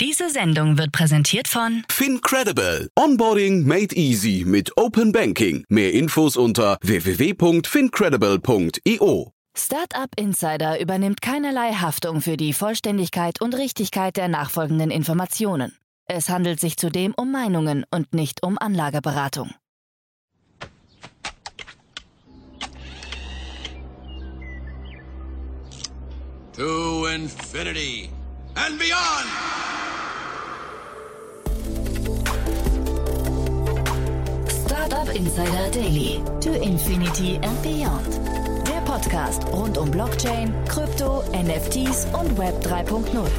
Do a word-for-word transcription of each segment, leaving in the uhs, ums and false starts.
Diese Sendung wird präsentiert von FinCredible. Onboarding made easy mit Open Banking. Mehr Infos unter w w w punkt fincredible punkt i o. Startup Insider übernimmt keinerlei Haftung für die Vollständigkeit und Richtigkeit der nachfolgenden Informationen. Es handelt sich zudem um Meinungen und nicht um Anlageberatung. To infinity and beyond! Startup Insider Daily. To Infinity and Beyond. Der Podcast rund um Blockchain, Krypto, N F Ts und Web drei Punkt null.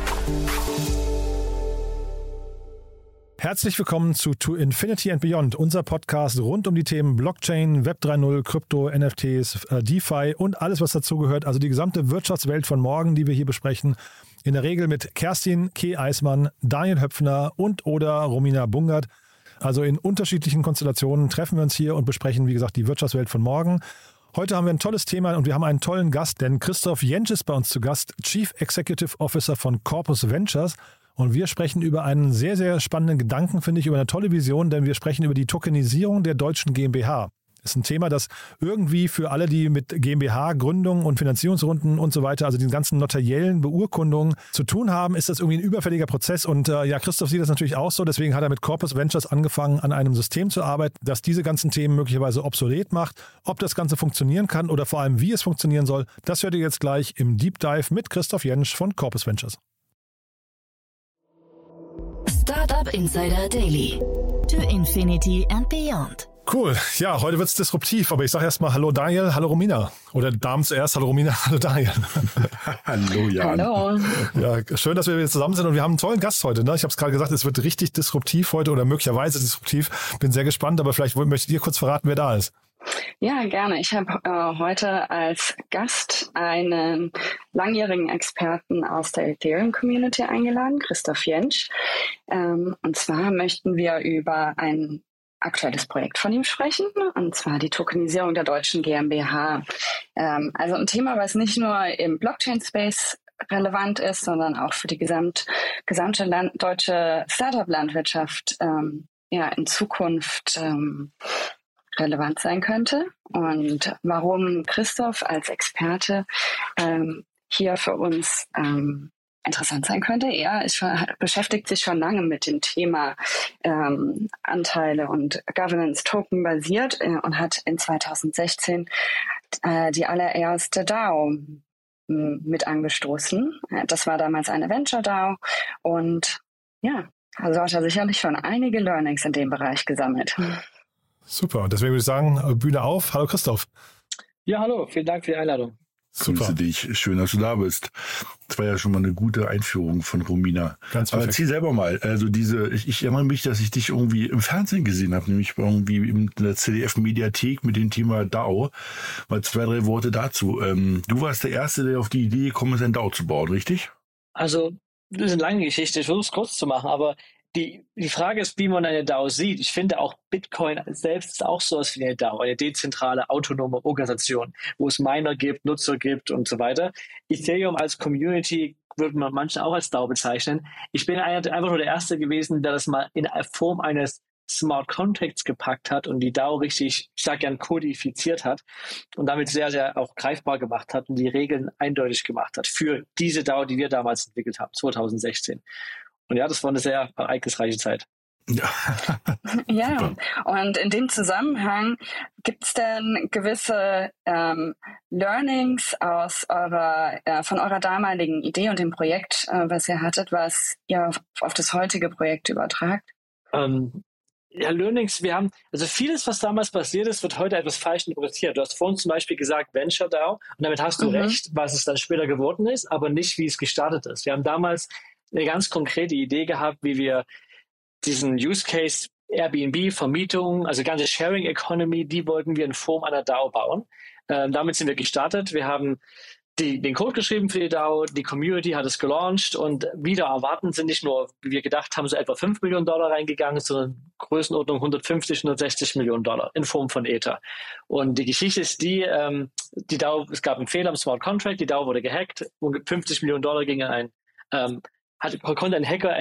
Herzlich willkommen zu To Infinity and Beyond, unser Podcast rund um die Themen Blockchain, Web drei Punkt null, Krypto, N F Ts, äh, DeFi und alles, was dazugehört. Also die gesamte Wirtschaftswelt von morgen, die wir hier besprechen. In der Regel mit Kerstin K. Eismann, Daniel Höpfner und oder Romina Bungert. Also in unterschiedlichen Konstellationen treffen wir uns hier und besprechen, wie gesagt, die Wirtschaftswelt von morgen. Heute haben wir ein tolles Thema und wir haben einen tollen Gast, denn Christoph Jentsch ist bei uns zu Gast, Chief Executive Officer von Corpus Ventures. Und wir sprechen über einen sehr, sehr spannenden Gedanken, finde ich, über eine tolle Vision, denn wir sprechen über die Tokenisierung der deutschen GmbH. Das ist ein Thema, das irgendwie für alle, die mit GmbH-Gründungen und Finanzierungsrunden und so weiter, also den ganzen notariellen Beurkundungen zu tun haben, ist das irgendwie ein überfälliger Prozess. Und äh, ja, Christoph sieht das natürlich auch so, deswegen hat er mit Corpus Ventures angefangen, an einem System zu arbeiten, das diese ganzen Themen möglicherweise obsolet macht. Ob das Ganze funktionieren kann oder vor allem, wie es funktionieren soll, das hört ihr jetzt gleich im Deep Dive mit Christoph Jentsch von Corpus Ventures. Startup Insider Daily. To Infinity and Beyond. Cool. Ja, heute wird es disruptiv, aber ich sage erstmal Hallo Daniel, hallo Romina. Oder Damen zuerst, hallo Romina, hallo Daniel. Hallo Jan. Hallo. Ja, schön, dass wir wieder zusammen sind und wir haben einen tollen Gast heute. Ne? Ich habe es gerade gesagt, es wird richtig disruptiv heute oder möglicherweise disruptiv. Bin sehr gespannt, aber vielleicht möchtet ihr kurz verraten, wer da ist. Ja, gerne. Ich habe äh, heute als Gast einen langjährigen Experten aus der Ethereum-Community eingeladen, Christoph Jentsch. Ähm, und zwar möchten wir über ein aktuelles Projekt von ihm sprechen, und zwar die Tokenisierung der deutschen GmbH. Ähm, also ein Thema, was nicht nur im Blockchain-Space relevant ist, sondern auch für die gesamt, gesamte Land, deutsche Startup-Landwirtschaft ähm, ja, in Zukunft ähm, relevant sein könnte. Und warum Christoph als Experte ähm, hier für uns ähm, interessant sein könnte. Er ist schon, beschäftigt sich schon lange mit dem Thema ähm, Anteile und Governance Token basiert äh, und hat in zwanzig sechzehn äh, die allererste DAO mit angestoßen. Das war damals eine Venture DAO und ja, also hat er sicherlich schon einige Learnings in dem Bereich gesammelt. Super, und deswegen würde ich sagen, Bühne auf. Hallo Christoph. Ja, hallo, vielen Dank für die Einladung. Super. Grüße dich, schön, dass du da bist. Das war ja schon mal eine gute Einführung von Romina. Ganz perfekt. Aber erzähl selber mal, also diese, ich, ich erinnere mich, dass ich dich irgendwie im Fernsehen gesehen habe, nämlich irgendwie in der C D F-Mediathek mit dem Thema DAO. Mal zwei, drei Worte dazu. Ähm, du warst der Erste, der auf die Idee gekommen ist, ein DAO zu bauen, richtig? Also, das ist eine lange Geschichte, ich versuche es kurz zu machen, aber Die, die Frage ist, wie man eine DAO sieht. Ich finde auch Bitcoin selbst ist auch sowas wie eine DAO, eine dezentrale, autonome Organisation, wo es Miner gibt, Nutzer gibt und so weiter. Ethereum als Community würde man manchmal auch als DAO bezeichnen. Ich bin einfach nur der Erste gewesen, der das mal in Form eines Smart Contracts gepackt hat und die DAO richtig, ich sage gern, kodifiziert hat und damit sehr, sehr auch greifbar gemacht hat und die Regeln eindeutig gemacht hat für diese DAO, die wir damals entwickelt haben, zwanzig sechzehn. Und ja, das war eine sehr ereignisreiche Zeit. Ja, ja. Und in dem Zusammenhang, gibt es denn gewisse ähm, Learnings aus eurer, äh, von eurer damaligen Idee und dem Projekt, äh, was ihr hattet, was ihr auf, auf das heutige Projekt übertragt? Ähm, ja, Learnings, wir haben, also vieles, was damals passiert ist, wird heute etwas falsch interpretiert. Du hast vorhin zum Beispiel gesagt Venture DAO und damit hast du mhm. recht, was es dann später geworden ist, aber nicht, wie es gestartet ist. Wir haben damals eine ganz konkrete Idee gehabt, wie wir diesen Use Case Airbnb, Vermietung, also ganze Sharing Economy, die wollten wir in Form einer DAO bauen. Ähm, damit sind wir gestartet. Wir haben die, den Code geschrieben für die DAO, die Community hat es gelauncht und wieder erwarten sind nicht nur, wie wir gedacht haben, so etwa fünf Millionen Dollar reingegangen, sondern Größenordnung hundertfünfzig, hundertsechzig Millionen Dollar in Form von Ether. Und die Geschichte ist die, ähm, die DAO, es gab einen Fehler im Smart Contract, die DAO wurde gehackt, fünfzig Millionen Dollar gingen ein, ähm, hat, konnte ein Hacker ein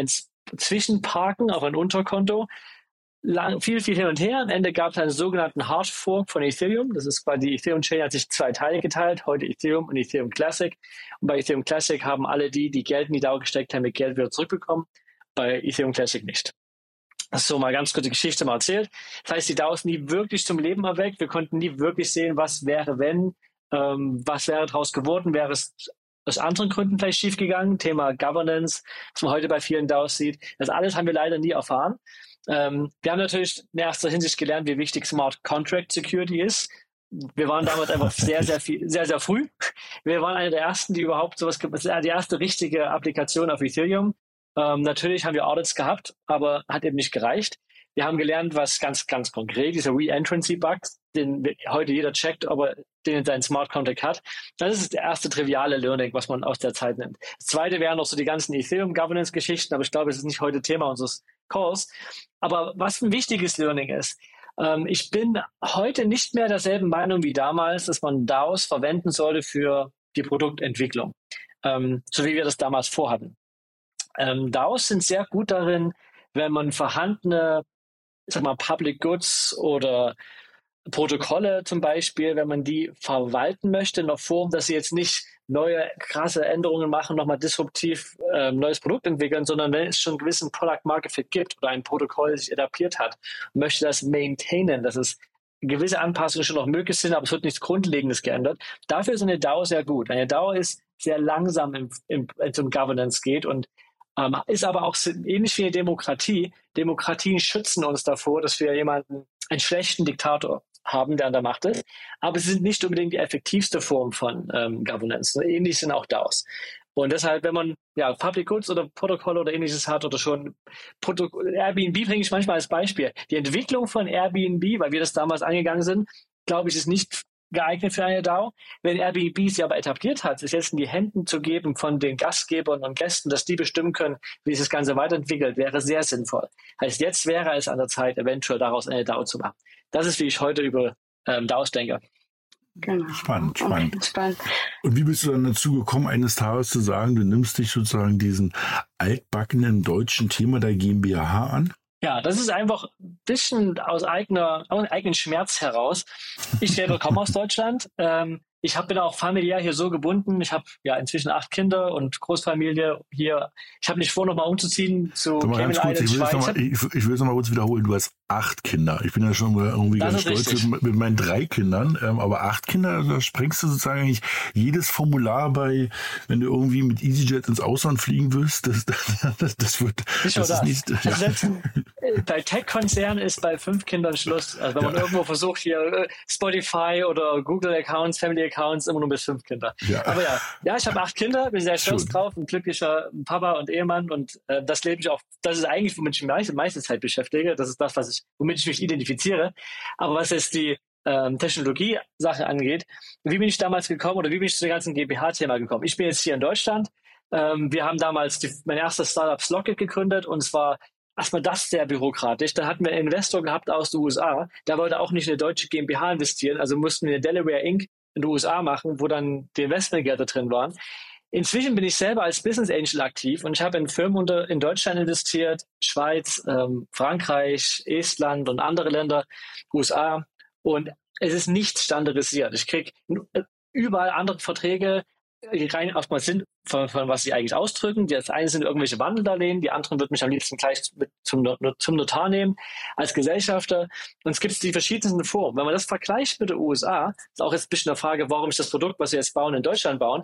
zwischenparken auf ein Unterkonto. Lang, viel, viel hin und her. Am Ende gab es einen sogenannten Hard Fork von Ethereum. Das ist quasi die Ethereum-Chain hat sich zwei Teile geteilt, heute Ethereum und Ethereum Classic. Und bei Ethereum Classic haben alle die, die Geld in die D A O gesteckt haben, mit Geld wieder zurückbekommen. Bei Ethereum Classic nicht. Das ist so mal ganz kurze Geschichte mal erzählt. Das heißt, die D A O ist nie wirklich zum Leben erweckt. Wir konnten nie wirklich sehen, was wäre, wenn, ähm, was wäre daraus geworden, wäre es aus anderen Gründen vielleicht schiefgegangen. Thema Governance, was man heute bei vielen D A Os sieht. Das alles haben wir leider nie erfahren. Ähm, wir haben natürlich in erster Hinsicht gelernt, wie wichtig Smart Contract Security ist. Wir waren damals einfach sehr, sehr viel, sehr, sehr früh. Wir waren eine der ersten, die überhaupt sowas, das ist die erste richtige Applikation auf Ethereum. Ähm, natürlich haben wir Audits gehabt, aber hat eben nicht gereicht. Wir haben gelernt, was ganz, ganz konkret, dieser Re-Entrancy-Bug, den heute jeder checkt, ob er den in seinen Smart Contract hat. Das ist das erste triviale Learning, was man aus der Zeit nimmt. Das zweite wären noch so die ganzen Ethereum-Governance-Geschichten, aber ich glaube, es ist nicht heute Thema unseres Calls. Aber was ein wichtiges Learning ist, ähm, ich bin heute nicht mehr derselben Meinung wie damals, dass man D A Os verwenden sollte für die Produktentwicklung, ähm, so wie wir das damals vorhatten. Ähm, D A Os sind sehr gut darin, wenn man vorhandene, ich sag mal, Public Goods oder Protokolle zum Beispiel, wenn man die verwalten möchte in einer Form, dass sie jetzt nicht neue krasse Änderungen machen, nochmal disruptiv äh, ein neues Produkt entwickeln, sondern wenn es schon einen gewissen Product Market Fit gibt oder ein Protokoll sich etabliert hat, möchte das maintainen, dass es gewisse Anpassungen schon noch möglich sind, aber es wird nichts Grundlegendes geändert. Dafür ist eine D A O sehr gut. Eine D A O ist sehr langsam, im, im, wenn es um Governance geht und ähm, ist aber auch ähnlich wie eine Demokratie. Demokratien schützen uns davor, dass wir jemanden, einen schlechten Diktator haben, der an der Macht ist. Aber sie sind nicht unbedingt die effektivste Form von ähm, Governance. Ähnlich sind auch D A Os. Und deshalb, wenn man ja Public Goods oder Protokolle oder ähnliches hat oder schon Proto- Airbnb bringe ich manchmal als Beispiel. Die Entwicklung von Airbnb, weil wir das damals angegangen sind, glaube ich, ist nicht geeignet für eine D A O. Wenn Airbnb sie aber etabliert hat, es jetzt in die Hände zu geben von den Gastgebern und Gästen, dass die bestimmen können, wie sich das Ganze weiterentwickelt, wäre sehr sinnvoll. Heißt, jetzt wäre es an der Zeit, eventuell daraus eine D A O zu machen. Das ist, wie ich heute über ähm, D A Os denke. Genau. Spannend, spannend. Okay, spannend. Und wie bist du dann dazu gekommen, eines Tages zu sagen, du nimmst dich sozusagen diesen altbackenen deutschen Thema der GmbH an? Ja, das ist einfach ein bisschen aus eigener, aus eigenen Schmerz heraus. Ich selber komme aus Deutschland. Ähm, ich hab, bin auch familiär hier so gebunden. Ich habe ja inzwischen acht Kinder und Großfamilie hier. Ich habe nicht vor, nochmal umzuziehen zu Cayman Islands, Schweiz. Noch mal, ich, ich will es nochmal kurz wiederholen. Du hast acht Kinder. Ich bin ja schon irgendwie das ganz stolz mit, mit meinen drei Kindern. Ähm, aber acht Kinder, da sprengst du sozusagen eigentlich jedes Formular bei, wenn du irgendwie mit EasyJet ins Ausland fliegen willst. Das, das, das, das wird nicht das das. Ist nicht, ja. Also bei Tech-Konzernen ist bei fünf Kindern Schluss. Also wenn man ja. irgendwo versucht, hier Spotify oder Google-Accounts, Family-Accounts, immer nur bis fünf Kinder. Ja. Aber ja, ja, ich habe acht Kinder, bin sehr stolz Schön. drauf, ein glücklicher Papa und Ehemann und äh, das lebe ich auch. Das ist eigentlich, womit ich mich die meiste Zeit beschäftige. Das ist das, was ich, womit ich mich identifiziere. Aber was jetzt die ähm, Technologie-Sache angeht, wie bin ich damals gekommen oder wie bin ich zu dem ganzen GmbH-Thema gekommen? Ich bin jetzt hier in Deutschland. Ähm, wir haben damals die, mein erstes Startup Slockit gegründet und es war erstmal das sehr bürokratisch. Dann hatten wir einen Investor gehabt aus den U S A. Der wollte auch nicht in eine deutsche GmbH investieren, also mussten wir eine Delaware Incorporated in den U S A machen, wo dann die Investmentgelder drin waren. Inzwischen bin ich selber als Business Angel aktiv und ich habe in Firmen unter, in Deutschland investiert, Schweiz, ähm, Frankreich, Estland und andere Länder, U S A. Und es ist nicht standardisiert. Ich kriege überall andere Verträge, die rein erstmal sind, von, von was sie eigentlich ausdrücken. Das eine sind irgendwelche Wandeldarlehen, die anderen wird mich am liebsten gleich mit zum, zum Notar nehmen, als Gesellschafter. Und es gibt die verschiedensten Formen. Wenn man das vergleicht mit den U S A, ist auch jetzt ein bisschen eine Frage, warum ist das Produkt, was wir jetzt bauen, in Deutschland bauen.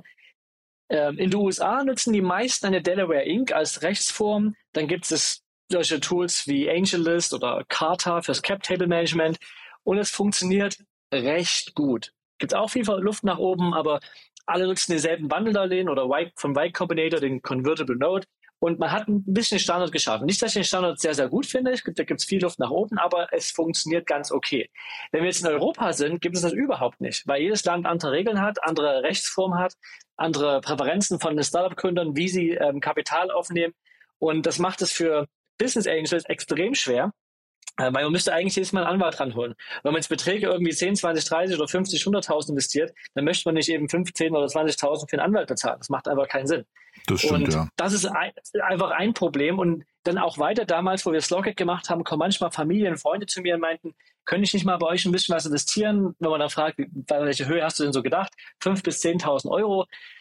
Ähm, in den U S A nutzen die meisten eine Delaware Incorporated als Rechtsform. Dann gibt es solche Tools wie AngelList oder Carta fürs Cap Table Management. Und es funktioniert recht gut. Gibt auch viel Luft nach oben, aber alle nutzen denselben Wandeldarlehen oder y, vom Y Combinator, den Convertible Note. Und man hat ein bisschen Standard geschaffen. Nicht, dass ich den Standard sehr, sehr gut finde. Ich, da gibt es viel Luft nach oben, aber es funktioniert ganz okay. Wenn wir jetzt in Europa sind, gibt es das überhaupt nicht, weil jedes Land andere Regeln hat, andere Rechtsformen hat, andere Präferenzen von den Startup-Gründern, wie sie ähm, Kapital aufnehmen. Und das macht es für Business Angels extrem schwer, weil man müsste eigentlich jedes Mal einen Anwalt ranholen. Wenn man jetzt Beträge irgendwie zehn, zwanzig, dreißig oder fünfzig, hunderttausend investiert, dann möchte man nicht eben fünfzehn oder zwanzigtausend für einen Anwalt bezahlen. Das macht einfach keinen Sinn. Das stimmt, und ja. das ist ein, einfach ein Problem. Und dann auch weiter damals, wo wir Slockit gemacht haben, kommen manchmal Familien, Freunde zu mir und meinten, könnte ich nicht mal bei euch ein bisschen was investieren? Wenn man dann fragt, bei welcher Höhe hast du denn so gedacht? fünftausend bis zehntausend Euro.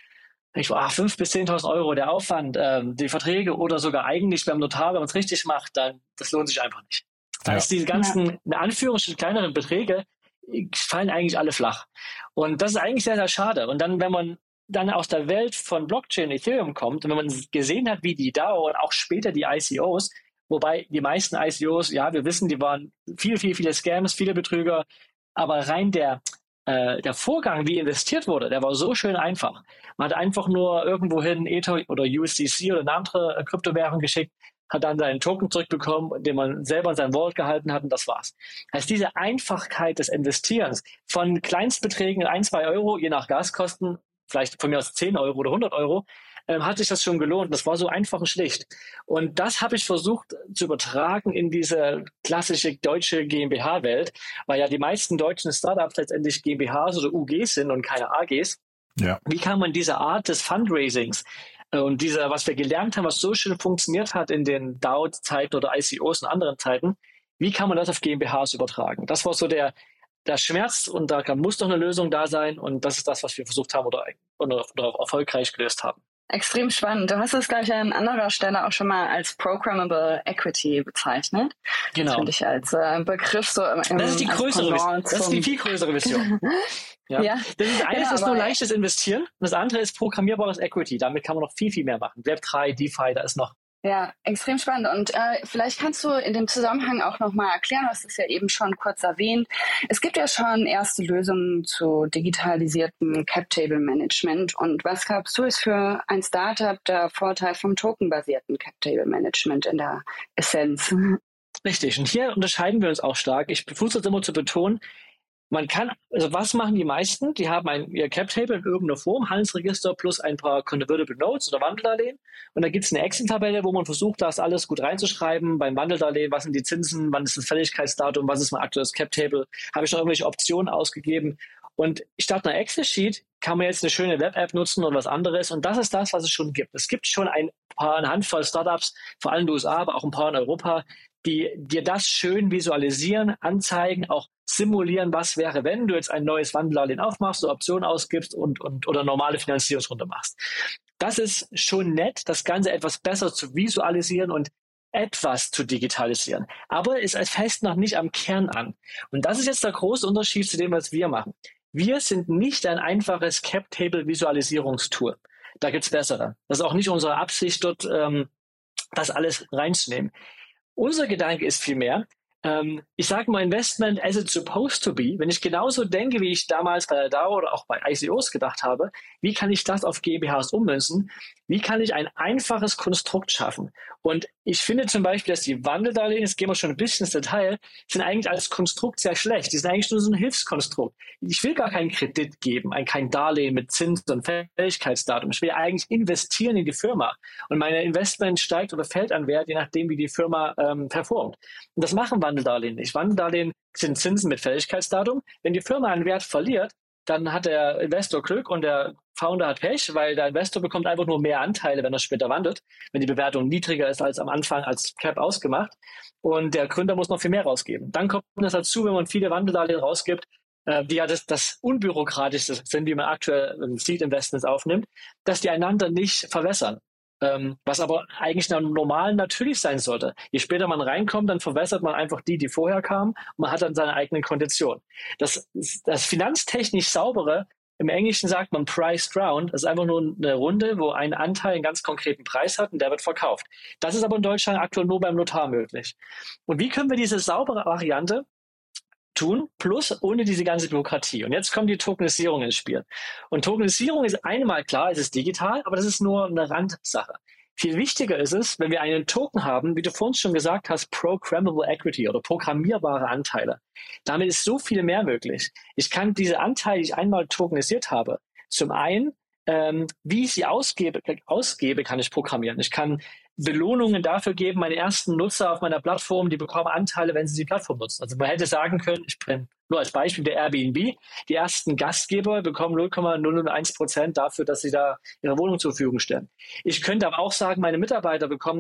Ich war, ah, fünftausend bis zehntausend Euro der Aufwand, ähm, die Verträge oder sogar eigentlich beim Notar, wenn man es richtig macht, dann das lohnt sich einfach nicht. Das heißt, diese ganzen, in Anführungsstrichen, kleineren Beträge fallen eigentlich alle flach. Und das ist eigentlich sehr, sehr schade. Und dann, wenn man dann aus der Welt von Blockchain, Ethereum kommt und wenn man gesehen hat, wie die DAO und auch später die I C Os, wobei die meisten I C Os, ja, wir wissen, die waren viele, viele, viele Scams, viele Betrüger, aber rein der, äh, der Vorgang, wie investiert wurde, der war so schön einfach. Man hat einfach nur irgendwohin Ether oder U S D C oder eine andere Kryptowährung geschickt, hat dann seinen Token zurückbekommen, den man selber in sein Wallet gehalten hat und das war's. Heißt, diese Einfachkeit des Investierens von Kleinstbeträgen, ein, zwei Euro, je nach Gaskosten, vielleicht von mir aus zehn Euro oder hundert Euro, ähm, hat sich das schon gelohnt. Das war so einfach und schlicht. Und das habe ich versucht zu übertragen in diese klassische deutsche GmbH-Welt, weil ja die meisten deutschen Startups letztendlich GmbHs oder U Gs sind und keine A Gs. Ja. Wie kann man diese Art des Fundraisings und dieser, was wir gelernt haben, was so schön funktioniert hat in den DAO-Zeiten oder I C Os und anderen Zeiten, wie kann man das auf GmbHs übertragen? Das war so der der Schmerz und da muss doch eine Lösung da sein und das ist das, was wir versucht haben oder, oder, oder erfolgreich gelöst haben. Extrem spannend. Du hast es, glaube ich, an anderer Stelle auch schon mal als Programmable Equity bezeichnet. Genau. Das finde ich als äh, Begriff so im, im Das ist die größere Vision. Das ist die viel größere Vision. ja. ja. Das ist eines genau, ist nur leichtes Investieren und das andere ist programmierbares Equity. Damit kann man noch viel, viel mehr machen. Web drei, DeFi, da ist noch Ja, extrem spannend. Und äh, vielleicht kannst du in dem Zusammenhang auch nochmal erklären, du hast es ja eben schon kurz erwähnt. Es gibt ja schon erste Lösungen zu digitalisiertem Cap-Table-Management. Und was glaubst du, ist für ein Startup der Vorteil vom tokenbasierten Cap-Table-Management in der Essenz? Richtig. Und hier unterscheiden wir uns auch stark. Ich versuche es immer zu betonen. Man kann, also was machen die meisten? Die haben ein, ihr Cap-Table in irgendeiner Form, Handelsregister plus ein paar Convertible Notes oder Wandeldarlehen. Und da gibt es eine Excel-Tabelle, wo man versucht, das alles gut reinzuschreiben. Beim Wandeldarlehen, was sind die Zinsen, wann ist das Fälligkeitsdatum, was ist mein aktuelles Cap-Table, habe ich noch irgendwelche Optionen ausgegeben. Und statt einer Excel-Sheet kann man jetzt eine schöne Web-App nutzen oder was anderes. Und das ist das, was es schon gibt. Es gibt schon ein paar, eine Handvoll Startups, vor allem in den U S A, aber auch ein paar in Europa, die dir das schön visualisieren, anzeigen, auch simulieren, was wäre, wenn du jetzt ein neues Wandeldarlehen aufmachst, so Optionen ausgibst und, und oder normale Finanzierungsrunde machst. Das ist schon nett, das Ganze etwas besser zu visualisieren und etwas zu digitalisieren. Aber es fest noch nicht am Kern an. Und das ist jetzt der große Unterschied zu dem, was wir machen. Wir sind nicht ein einfaches Cap-Table-Visualisierungstool. Da gibt's bessere. Das ist auch nicht unsere Absicht, dort ähm, das alles reinzunehmen. Unser Gedanke ist vielmehr, ähm, ich sage mal Investment as it's supposed to be. Wenn ich genauso denke, wie ich damals bei der DAO oder auch bei I C Os gedacht habe, wie kann ich das auf GmbHs ummünzen? Wie kann ich ein einfaches Konstrukt schaffen? Und ich finde zum Beispiel, dass die Wandeldarlehen, jetzt gehen wir schon ein bisschen ins Detail, sind eigentlich als Konstrukt sehr schlecht. Die sind eigentlich nur so ein Hilfskonstrukt. Ich will gar keinen Kredit geben, ein, kein Darlehen mit Zins und Fälligkeitsdatum. Ich will eigentlich investieren in die Firma. Und meine Investment steigt oder fällt an Wert, je nachdem, wie die Firma ähm, performt. Und das machen Wandeldarlehen nicht. Wandeldarlehen sind Zinsen mit Fälligkeitsdatum. Wenn die Firma an Wert verliert, dann hat der Investor Glück und der Founder hat Pech, weil der Investor bekommt einfach nur mehr Anteile, wenn er später wandelt, wenn die Bewertung niedriger ist als am Anfang als Cap ausgemacht. Und der Gründer muss noch viel mehr rausgeben. Dann kommt das dazu, wenn man viele Wandeldarlehen rausgibt, äh, die ja das, das Unbürokratischste sind, wie man aktuell Seed Investments aufnimmt, dass die einander nicht verwässern. Ähm, was aber eigentlich normal natürlich sein sollte. Je später man reinkommt, dann verwässert man einfach die, die vorher kamen und man hat dann seine eigenen Konditionen. Das, das finanztechnisch saubere, im Englischen sagt man priced round, das ist einfach nur eine Runde, wo ein Anteil einen ganz konkreten Preis hat und der wird verkauft. Das ist aber in Deutschland aktuell nur beim Notar möglich. Und wie können wir diese saubere Variante tun, plus ohne diese ganze Bürokratie. Und jetzt kommt die Tokenisierung ins Spiel. Und Tokenisierung ist einmal klar, es ist digital, aber das ist nur eine Randsache. Viel wichtiger ist es, wenn wir einen Token haben, wie du vorhin schon gesagt hast, Programmable Equity oder programmierbare Anteile. Damit ist so viel mehr möglich. Ich kann diese Anteile, die ich einmal tokenisiert habe, zum einen, ähm, wie ich sie ausgebe, ausgebe, kann ich programmieren. Ich kann Belohnungen dafür geben, meine ersten Nutzer auf meiner Plattform, die bekommen Anteile, wenn sie die Plattform nutzen. Also man hätte sagen können, ich bin nur als Beispiel der Airbnb, die ersten Gastgeber bekommen null Komma null null eins Prozent dafür, dass sie da ihre Wohnung zur Verfügung stellen. Ich könnte aber auch sagen, meine Mitarbeiter bekommen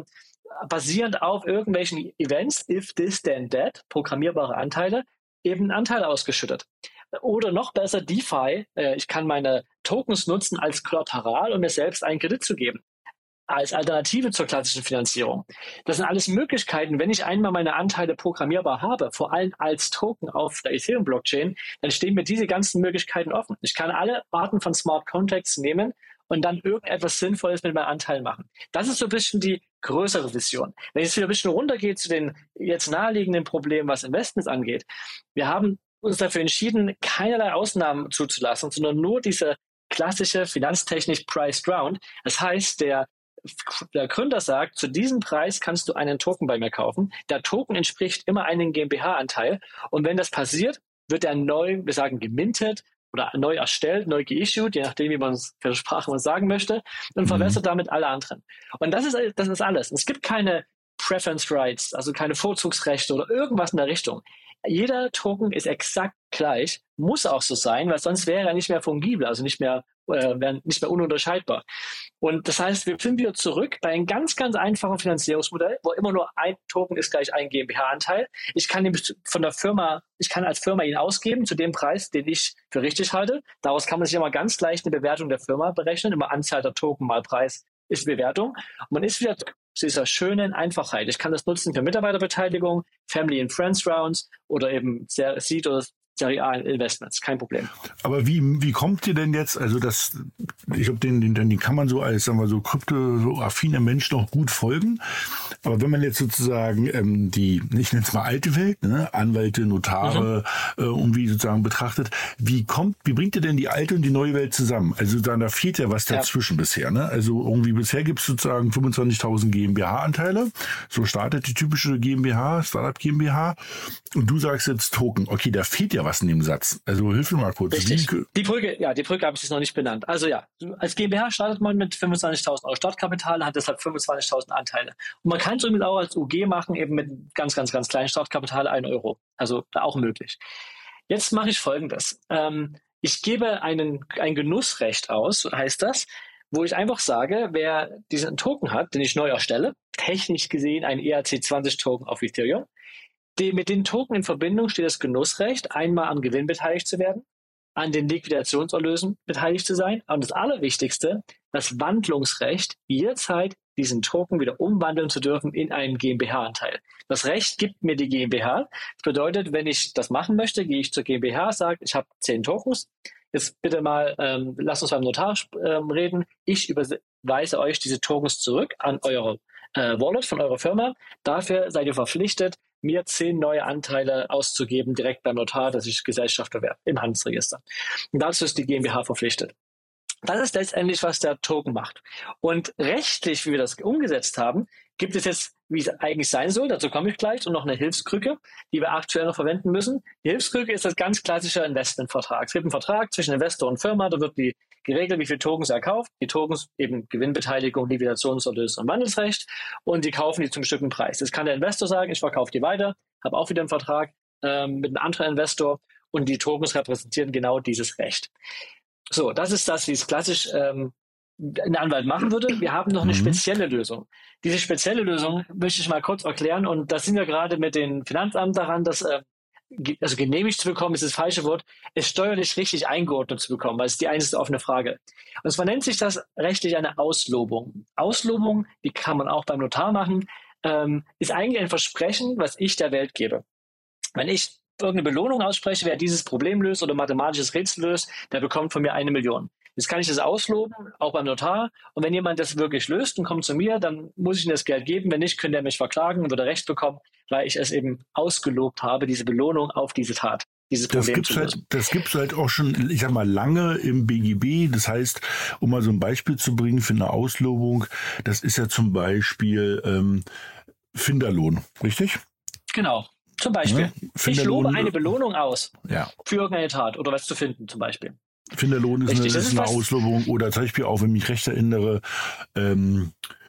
basierend auf irgendwelchen Events, if this then that, programmierbare Anteile, eben Anteile ausgeschüttet. Oder noch besser DeFi, äh, ich kann meine Tokens nutzen als Kollateral, um mir selbst einen Kredit zu geben. Als Alternative zur klassischen Finanzierung. Das sind alles Möglichkeiten, wenn ich einmal meine Anteile programmierbar habe, vor allem als Token auf der Ethereum-Blockchain, dann stehen mir diese ganzen Möglichkeiten offen. Ich kann alle Arten von Smart Contracts nehmen und dann irgendetwas Sinnvolles mit meinen Anteilen machen. Das ist so ein bisschen die größere Vision. Wenn ich jetzt wieder ein bisschen runtergehe zu den jetzt naheliegenden Problemen, was Investments angeht, wir haben uns dafür entschieden, keinerlei Ausnahmen zuzulassen, sondern nur diese klassische finanztechnisch priced round. Das heißt, der Der Gründer sagt, zu diesem Preis kannst du einen Token bei mir kaufen. Der Token entspricht immer einem GmbH-Anteil. Und wenn das passiert, wird er neu, wir sagen, gemintet oder neu erstellt, neu geissued, je nachdem, wie man es für Sprache man sagen möchte, und mhm. verbessert damit alle anderen. Und das ist, das ist alles. Es gibt keine Preference Rights, also keine Vorzugsrechte oder irgendwas in der Richtung. Jeder Token ist exakt gleich, muss auch so sein, weil sonst wäre er nicht mehr fungibel, also nicht mehr, äh, wäre nicht mehr ununterscheidbar. Und das heißt, wir sind wieder zurück bei einem ganz, ganz einfachen Finanzierungsmodell, wo immer nur ein Token ist gleich ein GmbH-Anteil. Ich kann ihn von der Firma, ich kann als Firma ihn ausgeben zu dem Preis, den ich für richtig halte. Daraus kann man sich immer ganz leicht eine Bewertung der Firma berechnen. Immer Anzahl der Token mal Preis ist Bewertung. Und man ist wieder zu dieser schönen Einfachheit. Ich kann das nutzen für Mitarbeiterbeteiligung, Family and Friends Rounds oder eben Seed oder Serie A Investments, kein Problem. Aber wie, wie kommt ihr denn jetzt, also das, ich glaube, den, den, den kann man so als, sagen wir so, krypto-affiner Mensch noch gut folgen. Aber wenn man jetzt sozusagen ähm, die, ich nenne es mal alte Welt, ne, Anwälte, Notare, mhm. äh, irgendwie sozusagen betrachtet, wie kommt, wie bringt ihr denn die alte und die neue Welt zusammen? Also da, da fehlt ja was dazwischen ja. bisher, ne? Also irgendwie bisher gibt es sozusagen fünfundzwanzigtausend GmbH-Anteile. So startet die typische GmbH, Startup GmbH. Und du sagst jetzt Token. Okay, da fehlt ja was in dem Satz. Also hilf mir mal kurz. Richtig. Die Brücke, ja, die Brücke habe ich jetzt noch nicht benannt. Also ja, als GmbH startet man mit fünfundzwanzigtausend Euro Startkapital, hat deshalb fünfundzwanzigtausend Anteile. Und man kann es übrigens auch als U G machen, eben mit ganz, ganz, ganz kleinen Startkapital, ein Euro. Also auch möglich. Jetzt mache ich Folgendes. Ähm, ich gebe einen, ein Genussrecht aus, heißt das, wo ich einfach sage, wer diesen Token hat, den ich neu erstelle, technisch gesehen ein E R C zwanzig Token auf Ethereum, Die, mit den Token in Verbindung steht das Genussrecht, einmal am Gewinn beteiligt zu werden, an den Liquidationserlösen beteiligt zu sein und das Allerwichtigste, das Wandlungsrecht, jederzeit diesen Token wieder umwandeln zu dürfen in einen GmbH-Anteil. Das Recht gibt mir die GmbH. Das bedeutet, wenn ich das machen möchte, gehe ich zur GmbH, sage, ich habe zehn Tokens, jetzt bitte mal, ähm, lasst uns beim Notar ähm, reden, ich überweise euch diese Tokens zurück an eure äh, Wallet von eurer Firma. Dafür seid ihr verpflichtet, mir zehn neue Anteile auszugeben, direkt beim Notar, dass ich Gesellschafter werde, im Handelsregister. Und dazu ist die GmbH verpflichtet. Das ist letztendlich, was der Token macht. Und rechtlich, wie wir das umgesetzt haben, gibt es jetzt, wie es eigentlich sein soll, dazu komme ich gleich, und noch eine Hilfskrücke, die wir aktuell noch verwenden müssen. Die Hilfskrücke ist das ganz klassische Investmentvertrag. Es gibt einen Vertrag zwischen Investor und Firma, da wird die geregelt, wie viele Tokens er kauft. Die Tokens eben Gewinnbeteiligung, Liquidationserlös und Wandelsrecht, und die kaufen die zum bestimmten Preis. Jetzt kann der Investor sagen, ich verkaufe die weiter, habe auch wieder einen Vertrag ähm, mit einem anderen Investor, und die Tokens repräsentieren genau dieses Recht. So, das ist das, wie es klassisch ähm, ein Anwalt machen würde. Wir haben noch eine spezielle Lösung. Diese spezielle Lösung möchte ich mal kurz erklären, und da sind wir gerade mit dem Finanzamt daran, das äh, also genehmigt zu bekommen, ist das falsche Wort, es steuerlich richtig eingeordnet zu bekommen, weil es ist die einzige offene Frage. Und zwar nennt sich das rechtlich eine Auslobung. Auslobung, die kann man auch beim Notar machen, ähm, ist eigentlich ein Versprechen, was ich der Welt gebe. Wenn ich irgendeine Belohnung ausspreche, wer dieses Problem löst oder mathematisches Rätsel löst, der bekommt von mir eine Million. Jetzt kann ich das ausloben, auch beim Notar. Und wenn jemand das wirklich löst und kommt zu mir, dann muss ich ihm das Geld geben. Wenn nicht, könnte er mich verklagen und würde Recht bekommen, weil ich es eben ausgelobt habe, diese Belohnung auf diese Tat, dieses Problem das gibt's zu lösen. Halt, das gibt es halt auch schon, ich sag mal, lange im B G B. Das heißt, um mal so ein Beispiel zu bringen für eine Auslobung, das ist ja zum Beispiel ähm, Finderlohn, richtig? Genau. Zum Beispiel. Ja, ich lobe eine Belohnung aus ja. für irgendeine Tat oder was zu finden zum Beispiel. Finderlohn ist Richtig, eine, ist eine Auslobung, oder zum Beispiel auch, wenn ich mich recht erinnere, ähm,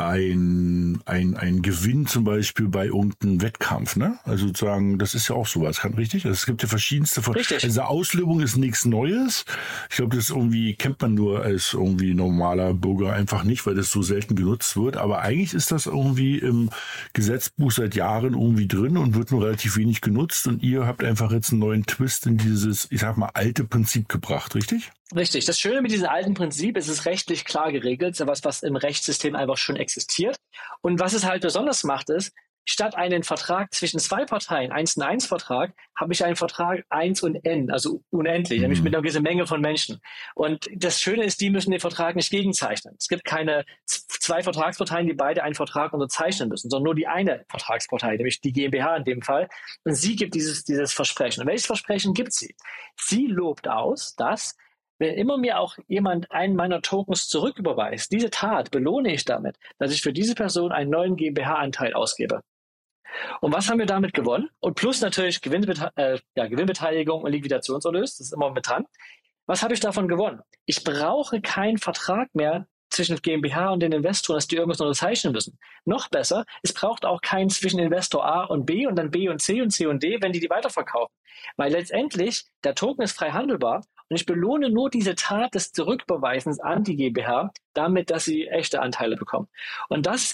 ein, ein, ein Gewinn zum Beispiel bei irgendeinem Wettkampf, ne? Also sozusagen, das ist ja auch sowas, kann richtig? Also es gibt ja verschiedenste Ver- Richtig. Also Auslöbung ist nichts Neues. Ich glaube, das irgendwie kennt man nur als irgendwie normaler Bürger einfach nicht, weil das so selten genutzt wird. Aber eigentlich ist das irgendwie im Gesetzbuch seit Jahren irgendwie drin und wird nur relativ wenig genutzt. Und ihr habt einfach jetzt einen neuen Twist in dieses, ich sag mal, alte Prinzip gebracht, richtig? Richtig. Das Schöne mit diesem alten Prinzip ist, es ist rechtlich klar geregelt, so was, was im Rechtssystem einfach schon existiert. Und was es halt besonders macht, ist, statt einen Vertrag zwischen zwei Parteien, eins und eins Vertrag, habe ich einen Vertrag eins und n, also unendlich, mhm. nämlich mit einer gewissen Menge von Menschen. Und das Schöne ist, die müssen den Vertrag nicht gegenzeichnen. Es gibt keine z- zwei Vertragsparteien, die beide einen Vertrag unterzeichnen müssen, sondern nur die eine Vertragspartei, nämlich die GmbH in dem Fall. Und sie gibt dieses, dieses Versprechen. Und welches Versprechen gibt sie? Sie lobt aus, dass wenn immer mir auch jemand einen meiner Tokens zurücküberweist, diese Tat belohne ich damit, dass ich für diese Person einen neuen GmbH-Anteil ausgebe. Und was haben wir damit gewonnen? Und plus natürlich Gewinnbete- äh, ja, Gewinnbeteiligung und Liquidationserlös, das ist immer mit dran. Was habe ich davon gewonnen? Ich brauche keinen Vertrag mehr zwischen GmbH und den Investoren, dass die irgendwas unterzeichnen müssen. Noch besser, es braucht auch keinen zwischen Investor A und B und dann B und C und C und D, wenn die die weiterverkaufen. Weil letztendlich, der Token ist frei handelbar und ich belohne nur diese Tat des Zurücküberweisens an die GmbH, damit, dass sie echte Anteile bekommen. Und das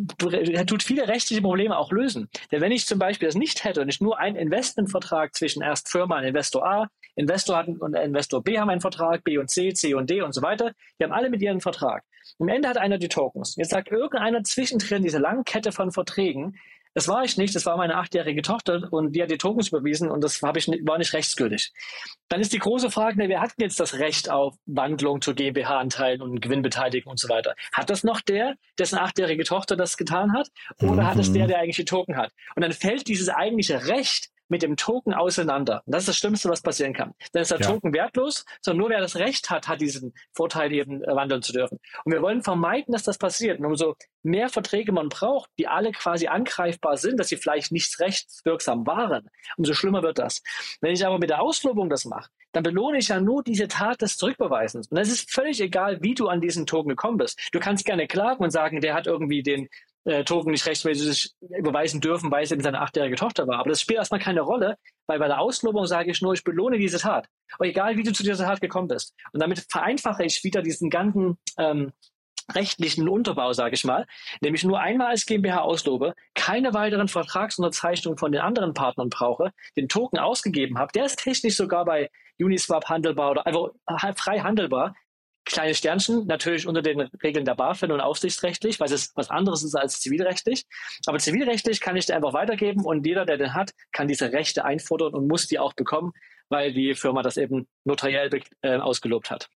tut viele rechtliche Probleme auch lösen. Denn wenn ich zum Beispiel das nicht hätte und ich nur einen Investmentvertrag zwischen erst Firma und Investor A, Investor hat und Investor B haben einen Vertrag, B und C, C und D und so weiter, die haben alle mit ihren Vertrag. Am Ende hat einer die Tokens. Jetzt sagt irgendeiner zwischendrin diese lange Kette von Verträgen, das war ich nicht, das war meine achtjährige Tochter und die hat die Tokens überwiesen und das habe ich nicht, war nicht rechtsgültig. Dann ist die große Frage, ne, wer hat denn jetzt das Recht auf Wandlung zu GmbH-Anteilen und Gewinnbeteiligung und so weiter? Hat das noch der, dessen achtjährige Tochter das getan hat? Oder mhm. hat es der, der eigentlich die Token hat? Und dann fällt dieses eigentliche Recht mit dem Token auseinander. Und das ist das Schlimmste, was passieren kann. Dann ist der ja. Token wertlos, sondern nur wer das Recht hat, hat diesen Vorteil eben äh, wandeln zu dürfen. Und wir wollen vermeiden, dass das passiert. Und umso mehr Verträge man braucht, die alle quasi angreifbar sind, dass sie vielleicht nicht rechtswirksam waren, umso schlimmer wird das. Wenn ich aber mit der Auslobung das mache, dann belohne ich ja nur diese Tat des Zurückbeweisens. Und es ist völlig egal, wie du an diesen Token gekommen bist. Du kannst gerne klagen und sagen, der hat irgendwie den äh, Token nicht rechtmäßig überweisen dürfen, weil es eben seine achtjährige Tochter war. Aber das spielt erstmal keine Rolle, weil bei der Auslobung sage ich nur, ich belohne diese Tat. Aber egal, wie du zu dieser Tat gekommen bist. Und damit vereinfache ich wieder diesen ganzen ähm, rechtlichen Unterbau, sage ich mal, nämlich nur einmal als GmbH auslobe, keine weiteren Vertragsunterzeichnungen von den anderen Partnern brauche, den Token ausgegeben habe, der ist technisch sogar bei Uniswap handelbar oder einfach frei handelbar. Kleine Sternchen, natürlich unter den Regeln der BaFin und aufsichtsrechtlich, weil es was anderes ist als zivilrechtlich. Aber zivilrechtlich kann ich den einfach weitergeben und jeder, der den hat, kann diese Rechte einfordern und muss die auch bekommen, weil die Firma das eben notariell äh, ausgelobt hat.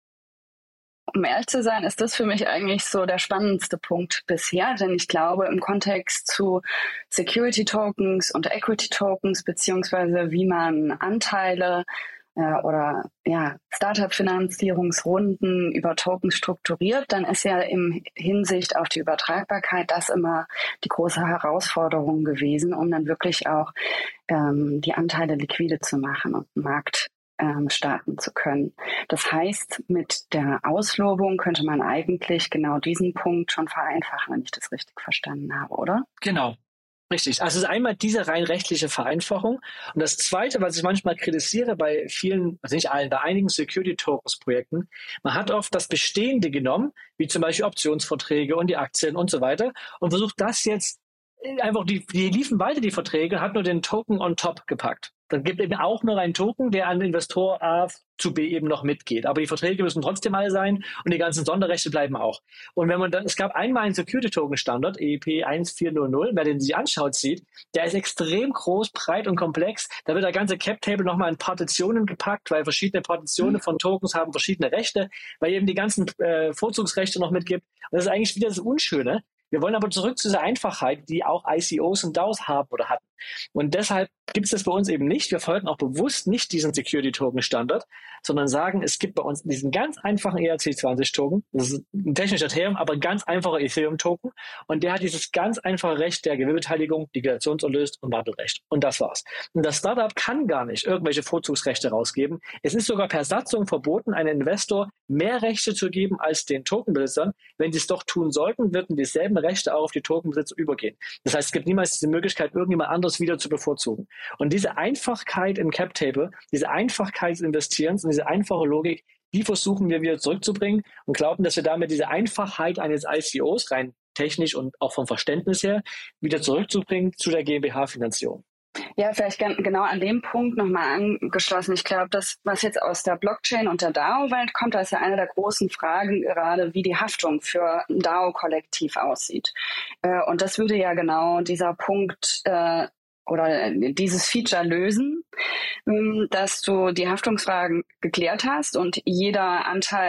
Um ehrlich zu sein, ist das für mich eigentlich so der spannendste Punkt bisher, denn ich glaube, im Kontext zu Security Tokens und Equity Tokens, beziehungsweise wie man Anteile äh, oder ja, Startup-Finanzierungsrunden über Tokens strukturiert, dann ist ja im Hinsicht auf die Übertragbarkeit das immer die große Herausforderung gewesen, um dann wirklich auch ähm, die Anteile liquide zu machen und einen Markt starten zu können. Das heißt, mit der Auslobung könnte man eigentlich genau diesen Punkt schon vereinfachen, wenn ich das richtig verstanden habe, oder? Genau, richtig. Also es ist einmal diese rein rechtliche Vereinfachung. Und das Zweite, was ich manchmal kritisiere bei vielen, also nicht allen, bei einigen Security-Tokens-Projekten, man hat oft das Bestehende genommen, wie zum Beispiel Optionsverträge und die Aktien und so weiter, und versucht das jetzt einfach, die, die liefen weiter, die Verträge, hat nur den Token on top gepackt. Dann gibt eben auch noch einen Token, der an Investor A zu B eben noch mitgeht. Aber die Verträge müssen trotzdem alle sein und die ganzen Sonderrechte bleiben auch. Und wenn man dann, es gab einmal einen Security-Token-Standard, E E P eins vier null null, wer den sich anschaut, sieht, der ist extrem groß, breit und komplex. Da wird der ganze Cap-Table nochmal in Partitionen gepackt, weil verschiedene Partitionen von Tokens haben verschiedene Rechte, weil eben die ganzen äh, Vorzugsrechte noch mitgibt. Und das ist eigentlich wieder das Unschöne. Wir wollen aber zurück zu dieser Einfachheit, die auch I C Os und D A Os haben oder hatten. Und deshalb gibt es das bei uns eben nicht. Wir folgen auch bewusst nicht diesen Security-Token-Standard, sondern sagen, es gibt bei uns diesen ganz einfachen E R C zwanzig Token. Das ist ein technischer Term, aber ein ganz einfacher Ethereum-Token. Und der hat dieses ganz einfache Recht der Gewinnbeteiligung, Liquidationserlös und Wandelrecht. Und das war's. Und das Startup kann gar nicht irgendwelche Vorzugsrechte rausgeben. Es ist sogar per Satzung verboten, einem Investor mehr Rechte zu geben als den Tokenbesitzern. Wenn sie es doch tun sollten, würden dieselben Rechte auch auf die Tokenbesitzer übergehen. Das heißt, es gibt niemals diese Möglichkeit, irgendjemand anderes wieder zu bevorzugen. Und diese Einfachkeit im Cap-Table, diese Einfachkeit des Investierens und diese einfache Logik, die versuchen wir wieder zurückzubringen und glauben, dass wir damit diese Einfachheit eines I C Os, rein technisch und auch vom Verständnis her, wieder zurückzubringen zu der GmbH-Finanzierung. Ja, vielleicht genau an dem Punkt nochmal angeschlossen. Ich glaube, das, was jetzt aus der Blockchain und der DAO-Welt kommt, da ist ja eine der großen Fragen gerade, wie die Haftung für ein DAO-Kollektiv aussieht. Und das würde ja genau dieser Punkt oder dieses Feature lösen, dass du die Haftungsfragen geklärt hast und jeder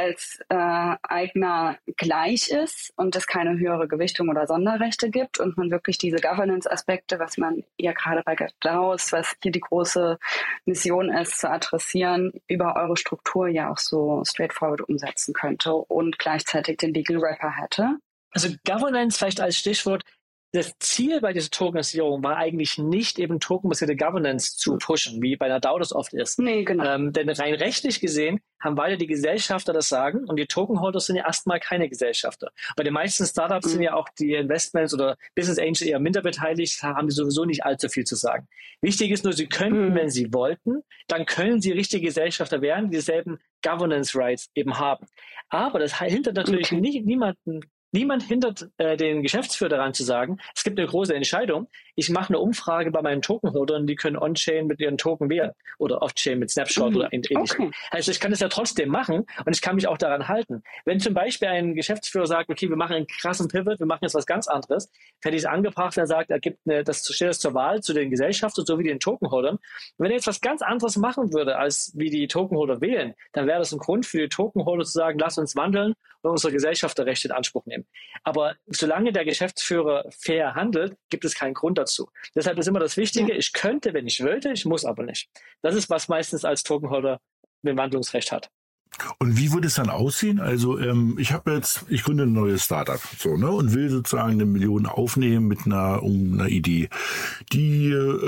Anteilseigner gleich ist und es keine höhere Gewichtung oder Sonderrechte gibt und man wirklich diese Governance-Aspekte, was man ja gerade bei DAOs, was hier die große Mission ist, zu adressieren, über eure Struktur ja auch so straightforward umsetzen könnte und gleichzeitig den Legal Wrapper hätte. Also Governance vielleicht als Stichwort. Das Ziel bei dieser Tokenisierung war eigentlich nicht eben tokenbasierte Governance zu pushen, wie bei einer DAO das oft ist. Nee, genau. Ähm, denn rein rechtlich gesehen haben weiter die Gesellschafter das Sagen und die Tokenholder sind ja erstmal keine Gesellschafter. Bei den meisten Startups mhm. sind ja auch die Investments oder Business Angels eher minder beteiligt, haben die sowieso nicht allzu viel zu sagen. Wichtig ist nur, sie könnten, mhm. wenn sie wollten, dann können sie richtige Gesellschafter werden, die dieselben Governance Rights eben haben. Aber das hindert natürlich okay. nie, niemanden Niemand hindert äh, den Geschäftsführer daran zu sagen, es gibt eine große Entscheidung, ich mache eine Umfrage bei meinen Tokenholdern, die können On-Chain mit ihren Token wählen oder Off-Chain mit Snapshot mhm. oder ähnlich. Okay. Also ich kann das ja trotzdem machen und ich kann mich auch daran halten. Wenn zum Beispiel ein Geschäftsführer sagt, okay, wir machen einen krassen Pivot, wir machen jetzt was ganz anderes, hätte ich es angebracht, er sagt, er gibt eine, das steht das zur Wahl zu den Gesellschaftern sowie den Tokenholdern. Und wenn er jetzt was ganz anderes machen würde, als wie die Tokenholder wählen, dann wäre das ein Grund für die Tokenholder zu sagen, lass uns wandeln und unsere Gesellschafterrechte in Anspruch nehmen. Aber solange der Geschäftsführer fair handelt, gibt es keinen Grund dazu. Deshalb ist immer das Wichtige, ich könnte, wenn ich wollte, ich muss aber nicht. Das ist, was meistens als Tokenholder ein Wandlungsrecht hat. Und wie würde es dann aussehen? Also ähm, ich habe jetzt, ich gründe ein neues Startup so, ne, und will sozusagen eine Million aufnehmen mit einer, um, einer Idee. Die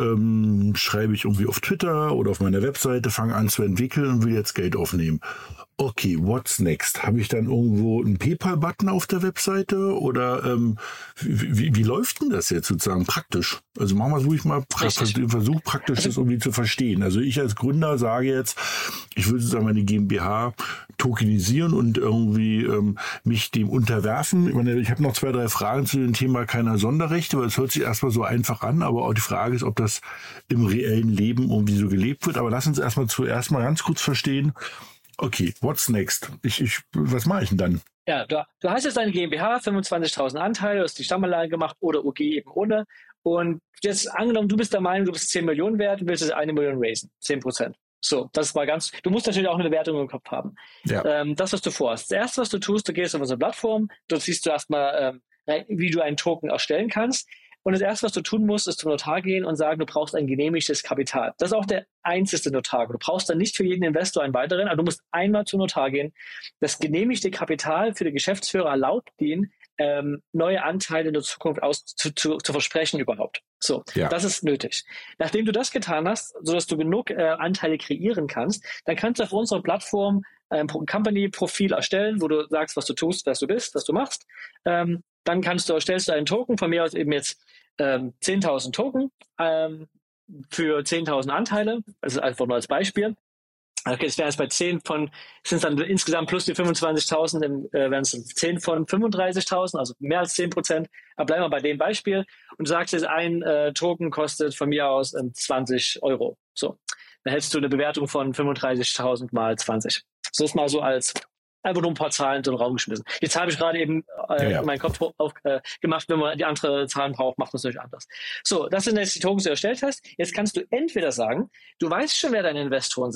ähm, schreibe ich irgendwie auf Twitter oder auf meiner Webseite, fange an zu entwickeln und will jetzt Geld aufnehmen. Okay, what's next? Habe ich dann irgendwo einen PayPal-Button auf der Webseite oder ähm, wie, wie, wie läuft denn das jetzt sozusagen praktisch? Also machen wir es ruhig mal praktisch, den Versuch praktisch das irgendwie zu verstehen. Also ich als Gründer sage jetzt, ich will sozusagen meine GmbH tokenisieren und irgendwie ähm, mich dem unterwerfen. Ich meine, ich habe noch zwei, drei Fragen zu dem Thema keiner Sonderrechte, weil es hört sich erstmal so einfach an, aber auch die Frage ist, ob das im reellen Leben irgendwie so gelebt wird. Aber lass uns erstmal zuerst mal ganz kurz verstehen, okay, what's next? Ich, ich, was mache ich denn dann? Ja, du, du hast jetzt deine GmbH, fünfundzwanzigtausend Anteile, du hast die Stammanlage gemacht oder O G eben ohne. Und jetzt angenommen, du bist der Meinung, du bist zehn Millionen wert und willst jetzt eine Million raisen, zehn Prozent. So, das war ganz, du musst natürlich auch eine Bewertung im Kopf haben. Ja. Ähm, das, was du vorhast. Das Erste, was du tust, du gehst auf unsere Plattform, dort siehst du erstmal, ähm, wie du einen Token erstellen kannst. Und das Erste, was du tun musst, ist zum Notar gehen und sagen, du brauchst ein genehmigtes Kapital. Das ist auch der einzige Notar. Du brauchst dann nicht für jeden Investor einen weiteren, aber du musst einmal zum Notar gehen. Das genehmigte Kapital für den Geschäftsführer erlaubt ihn, ähm, neue Anteile in der Zukunft aus, zu, zu, zu versprechen überhaupt. So, ja. Das ist nötig. Nachdem du das getan hast, sodass du genug äh, Anteile kreieren kannst, dann kannst du auf unserer Plattform ein Company-Profil erstellen, wo du sagst, was du tust, was du bist, was du machst. Ähm, dann kannst du, erstellst du einen Token, von mir aus eben jetzt ähm, zehntausend Token ähm, für zehntausend Anteile, also einfach nur als Beispiel. Okay, das wäre jetzt bei zehn von, sind es dann insgesamt plus die fünfundzwanzigtausend, dann äh, wären es zehn von fünfunddreißigtausend, also mehr als zehn Prozent. Aber bleiben wir bei dem Beispiel und du sagst jetzt, ein äh, Token kostet von mir aus ähm, zwanzig Euro. So, dann hättest du eine Bewertung von fünfunddreißigtausend mal zwanzig. So ist mal so als einfach nur ein paar Zahlen in den Raum geschmissen. Jetzt habe ich gerade eben äh, ja, ja. meinen Kopf auf, äh, gemacht, wenn man die andere Zahlen braucht, macht man es natürlich anders. So, das sind jetzt die Tokens, die du erstellt hast. Jetzt kannst du entweder sagen, du weißt schon, wer deine Investoren sind,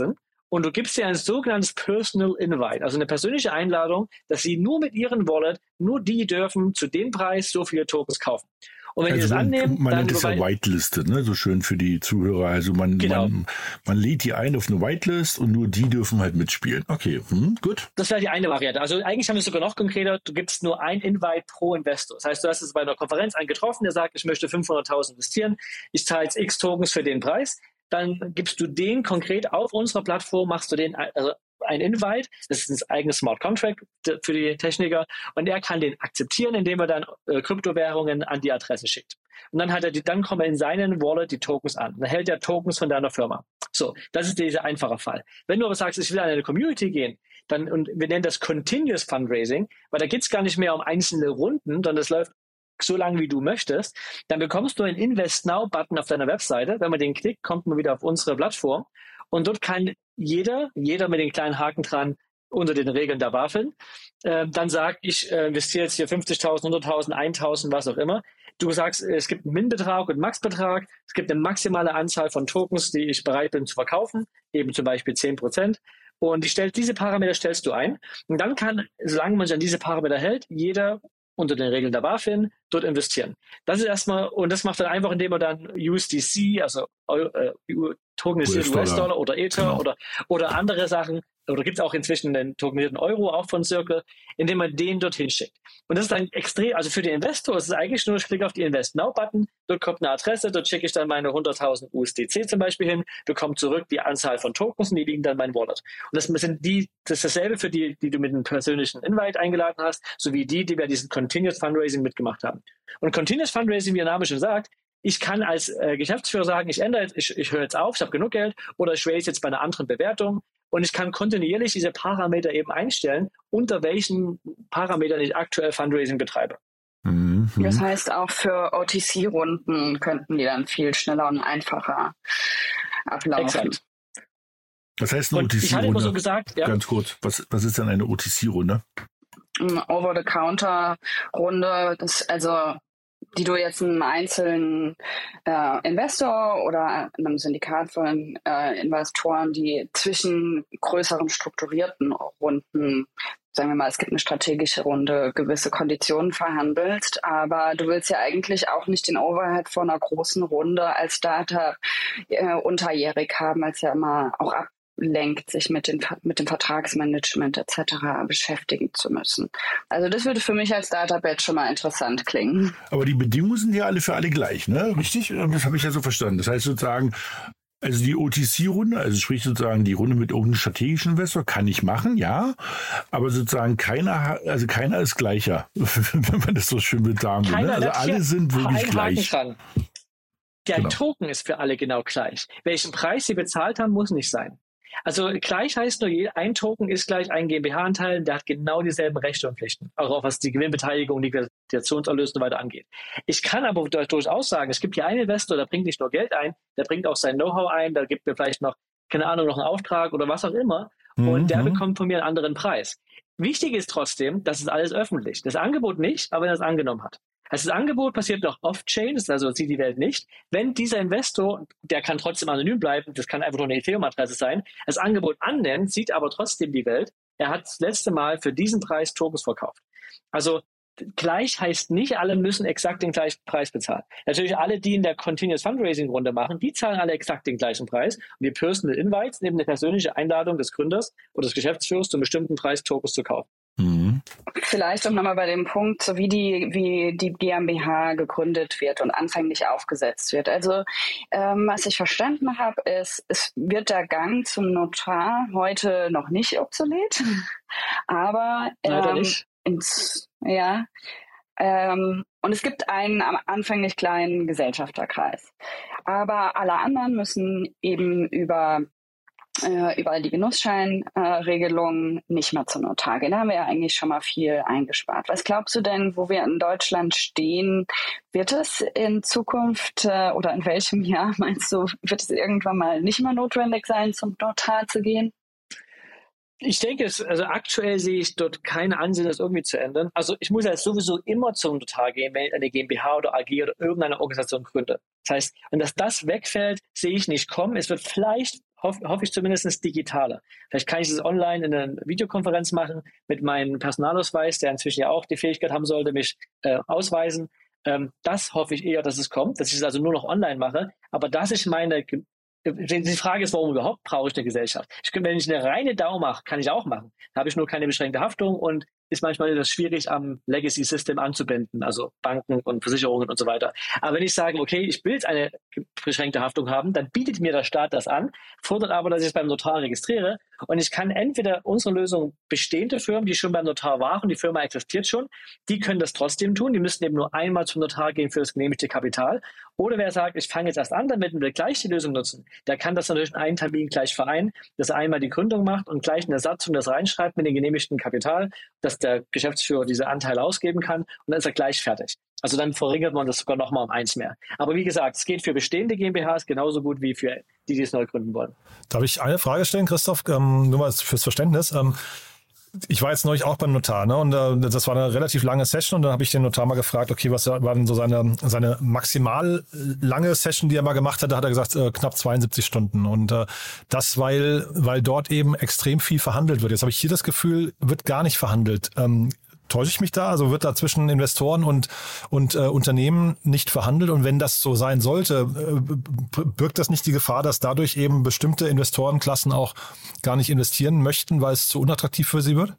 und du gibst dir ein sogenanntes Personal Invite, also eine persönliche Einladung, dass sie nur mit ihrem Wallet, nur die dürfen zu dem Preis so viele Tokens kaufen. Und wenn also die das annehmen, man dann nennt es ja Whiteliste, ne? So schön für die Zuhörer. Also man, genau. man, man lädt die ein auf eine Whitelist und nur die dürfen halt mitspielen. Okay, hm, gut. Das wäre die eine Variante. Also eigentlich haben wir es sogar noch konkreter. Du gibst nur ein Invite pro Investor. Das heißt, du hast es bei einer Konferenz einen getroffen, der sagt, ich möchte fünfhunderttausend investieren, ich zahle jetzt X Tokens für den Preis. Dann gibst du den konkret auf unserer Plattform, machst du den, also ein Invite, das ist ein eigenes Smart Contract für die Techniker und er kann den akzeptieren, indem er dann äh, Kryptowährungen an die Adresse schickt. Und dann hat er die, dann kommen in seinen Wallet die Tokens an. Dann hält er Tokens von deiner Firma. So, das ist dieser einfache Fall. Wenn du aber sagst, ich will an eine Community gehen, dann, und wir nennen das Continuous Fundraising, weil da geht es gar nicht mehr um einzelne Runden, sondern das läuft so lange, wie du möchtest, dann bekommst du einen Invest Now-Button auf deiner Webseite. Wenn man den klickt, kommt man wieder auf unsere Plattform und dort kann jeder, jeder mit den kleinen Haken dran, unter den Regeln der BaFin, äh, dann sagt, ich äh, investiere jetzt hier fünfzigtausend, hunderttausend, eintausend, was auch immer. Du sagst, es gibt einen Min-Betrag und einen Max-Betrag. Es gibt eine maximale Anzahl von Tokens, die ich bereit bin zu verkaufen, eben zum Beispiel zehn Prozent. Und die stellt, diese Parameter stellst du ein. Und dann kann, solange man sich an diese Parameter hält, jeder unter den Regeln der BaFin dort investieren. Das ist erstmal, und das macht dann einfach, indem man dann U S D C, also äh, tokenisierte U S-Dollar oder Ether genau. oder, oder andere Sachen, oder gibt es auch inzwischen den tokenisierten Euro auch von Circle, indem man den dorthin schickt. Und das ist dann extrem, also für den Investor ist es eigentlich nur, ich klicke auf die Invest Now-Button, dort kommt eine Adresse, dort schicke ich dann meine hunderttausend U S D C zum Beispiel hin, bekomme zurück die Anzahl von Tokens und die liegen dann in mein Wallet. Und das sind die, das ist dasselbe für die, die du mit einem persönlichen Invite eingeladen hast, sowie die, die bei diesem Continuous Fundraising mitgemacht haben. Und Continuous Fundraising, wie der Name schon sagt, ich kann als äh, Geschäftsführer sagen, ich ändere jetzt, ich, ich höre jetzt auf, ich habe genug Geld, oder ich raise jetzt bei einer anderen Bewertung. Und ich kann kontinuierlich diese Parameter eben einstellen, unter welchen Parametern ich aktuell Fundraising betreibe. Mhm. Das heißt, auch für O T C-Runden könnten die dann viel schneller und einfacher ablaufen. Exakt. Was heißt eine O T C-Runde? Ich hatte immer so gesagt, ja. Ganz kurz, was, was ist denn eine O T C-Runde? Over-the-Counter-Runde, das also die du jetzt einem einzelnen äh, Investor oder einem Syndikat von äh, Investoren, die zwischen größeren strukturierten Runden, sagen wir mal, es gibt eine strategische Runde, gewisse Konditionen verhandelst, aber du willst ja eigentlich auch nicht den Overhead von einer großen Runde als Startup äh, unterjährig haben, als ja immer auch ab lenkt, sich mit, den, mit dem Vertragsmanagement et cetera beschäftigen zu müssen. Also das würde für mich als Startup jetzt schon mal interessant klingen. Aber die Bedingungen sind ja alle für alle gleich, ne? Richtig? Das habe ich ja so verstanden. Das heißt sozusagen, also die O T C-Runde, also sprich sozusagen die Runde mit irgendeinem strategischen Investor, kann ich machen, ja. Aber sozusagen keiner, also keiner ist gleicher, wenn man das so schön mit sagen will. Ne? Also alle sind wirklich gleich. Der genau. Token ist für alle genau gleich. Welchen Preis sie bezahlt haben, muss nicht sein. Also gleich heißt nur, ein Token ist gleich ein GmbH-Anteil, der hat genau dieselben Rechte und Pflichten, auch was die Gewinnbeteiligung, die Liquidationserlöse und so weiter angeht. Ich kann aber durchaus sagen, es gibt hier einen Investor, der bringt nicht nur Geld ein, der bringt auch sein Know-how ein, der gibt mir vielleicht noch, keine Ahnung, noch einen Auftrag oder was auch immer mhm. und der bekommt von mir einen anderen Preis. Wichtig ist trotzdem, das ist alles öffentlich. Das Angebot nicht, aber wenn er es angenommen hat. Also das Angebot passiert noch off-chain, also sieht die Welt nicht. Wenn dieser Investor, der kann trotzdem anonym bleiben, das kann einfach nur eine Ethereum-Adresse sein, das Angebot annimmt, sieht aber trotzdem die Welt. Er hat das letzte Mal für diesen Preis Tokens verkauft. Also gleich heißt nicht, alle müssen exakt den gleichen Preis bezahlen. Natürlich alle, die in der Continuous Fundraising Runde machen, die zahlen alle exakt den gleichen Preis. Und die Personal Invites nehmen eine persönliche Einladung des Gründers oder des Geschäftsführers zum bestimmten Preis Tokens zu kaufen. Mhm. Vielleicht auch nochmal bei dem Punkt, so wie die, wie die GmbH gegründet wird und anfänglich aufgesetzt wird. Also ähm, was ich verstanden habe, ist, es wird der Gang zum Notar heute noch nicht obsolet, aber ähm, nicht. Ins, ja, ähm, und es gibt einen am anfänglich kleinen Gesellschafterkreis. Aber alle anderen müssen eben über über die Genussscheinregelung äh, nicht mehr zum Notar gehen. Da haben wir ja eigentlich schon mal viel eingespart. Was glaubst du denn, wo wir in Deutschland stehen? Wird es in Zukunft äh, oder in welchem Jahr, meinst du, wird es irgendwann mal nicht mehr notwendig sein, zum Notar zu gehen? Ich denke, es, also aktuell sehe ich dort keine Ansinnen, das irgendwie zu ändern. Also ich muss ja sowieso immer zum Notar gehen, wenn ich eine GmbH oder A G oder irgendeine Organisation gründe. Das heißt, wenn das, das wegfällt, sehe ich nicht kommen. Es wird vielleicht hoffe hoff ich zumindest digitaler. Vielleicht kann ich das online in einer Videokonferenz machen mit meinem Personalausweis, der inzwischen ja auch die Fähigkeit haben sollte, mich äh, ausweisen. Ähm, das hoffe ich eher, dass es kommt, dass ich es also nur noch online mache. Aber das ist meine... Die Frage ist, warum überhaupt brauche ich eine Gesellschaft? Ich kann, wenn ich eine reine D A O mache, kann ich auch machen. Da habe ich nur keine beschränkte Haftung und ist manchmal das schwierig am Legacy-System anzubinden, also Banken und Versicherungen und so weiter. Aber wenn ich sage, okay, ich will jetzt eine beschränkte Haftung haben, dann bietet mir der Staat das an, fordert aber, dass ich es beim Notar registriere und ich kann entweder unsere Lösung bestehende Firmen, die schon beim Notar waren, die Firma existiert schon, die können das trotzdem tun, die müssen eben nur einmal zum Notar gehen für das genehmigte Kapital. Oder wer sagt, ich fange jetzt erst an damit und will gleich die Lösung nutzen, der kann das natürlich in einen Termin gleich vereinen, dass er einmal die Gründung macht und gleich eine Satzung das reinschreibt mit dem genehmigten Kapital, dass der Geschäftsführer diese Anteile ausgeben kann und dann ist er gleich fertig. Also dann verringert man das sogar nochmal um eins mehr. Aber wie gesagt, es geht für bestehende GmbHs genauso gut wie für die, die es neu gründen wollen. Darf ich eine Frage stellen, Christoph? Ähm, nur mal fürs Verständnis. Ähm, ich war jetzt neulich auch beim Notar, ne? Und äh, das war eine relativ lange Session und dann habe ich den Notar mal gefragt, okay, was war denn so seine, seine maximal lange Session, die er mal gemacht hat? Da hat er gesagt, äh, knapp zweiundsiebzig Stunden. Und äh, das, weil, weil dort eben extrem viel verhandelt wird. Jetzt habe ich hier das Gefühl, wird gar nicht verhandelt. Ähm, Täusche ich mich da? Also wird da zwischen Investoren und, und äh, Unternehmen nicht verhandelt? Und wenn das so sein sollte, äh, birgt das nicht die Gefahr, dass dadurch eben bestimmte Investorenklassen auch gar nicht investieren möchten, weil es zu unattraktiv für sie wird?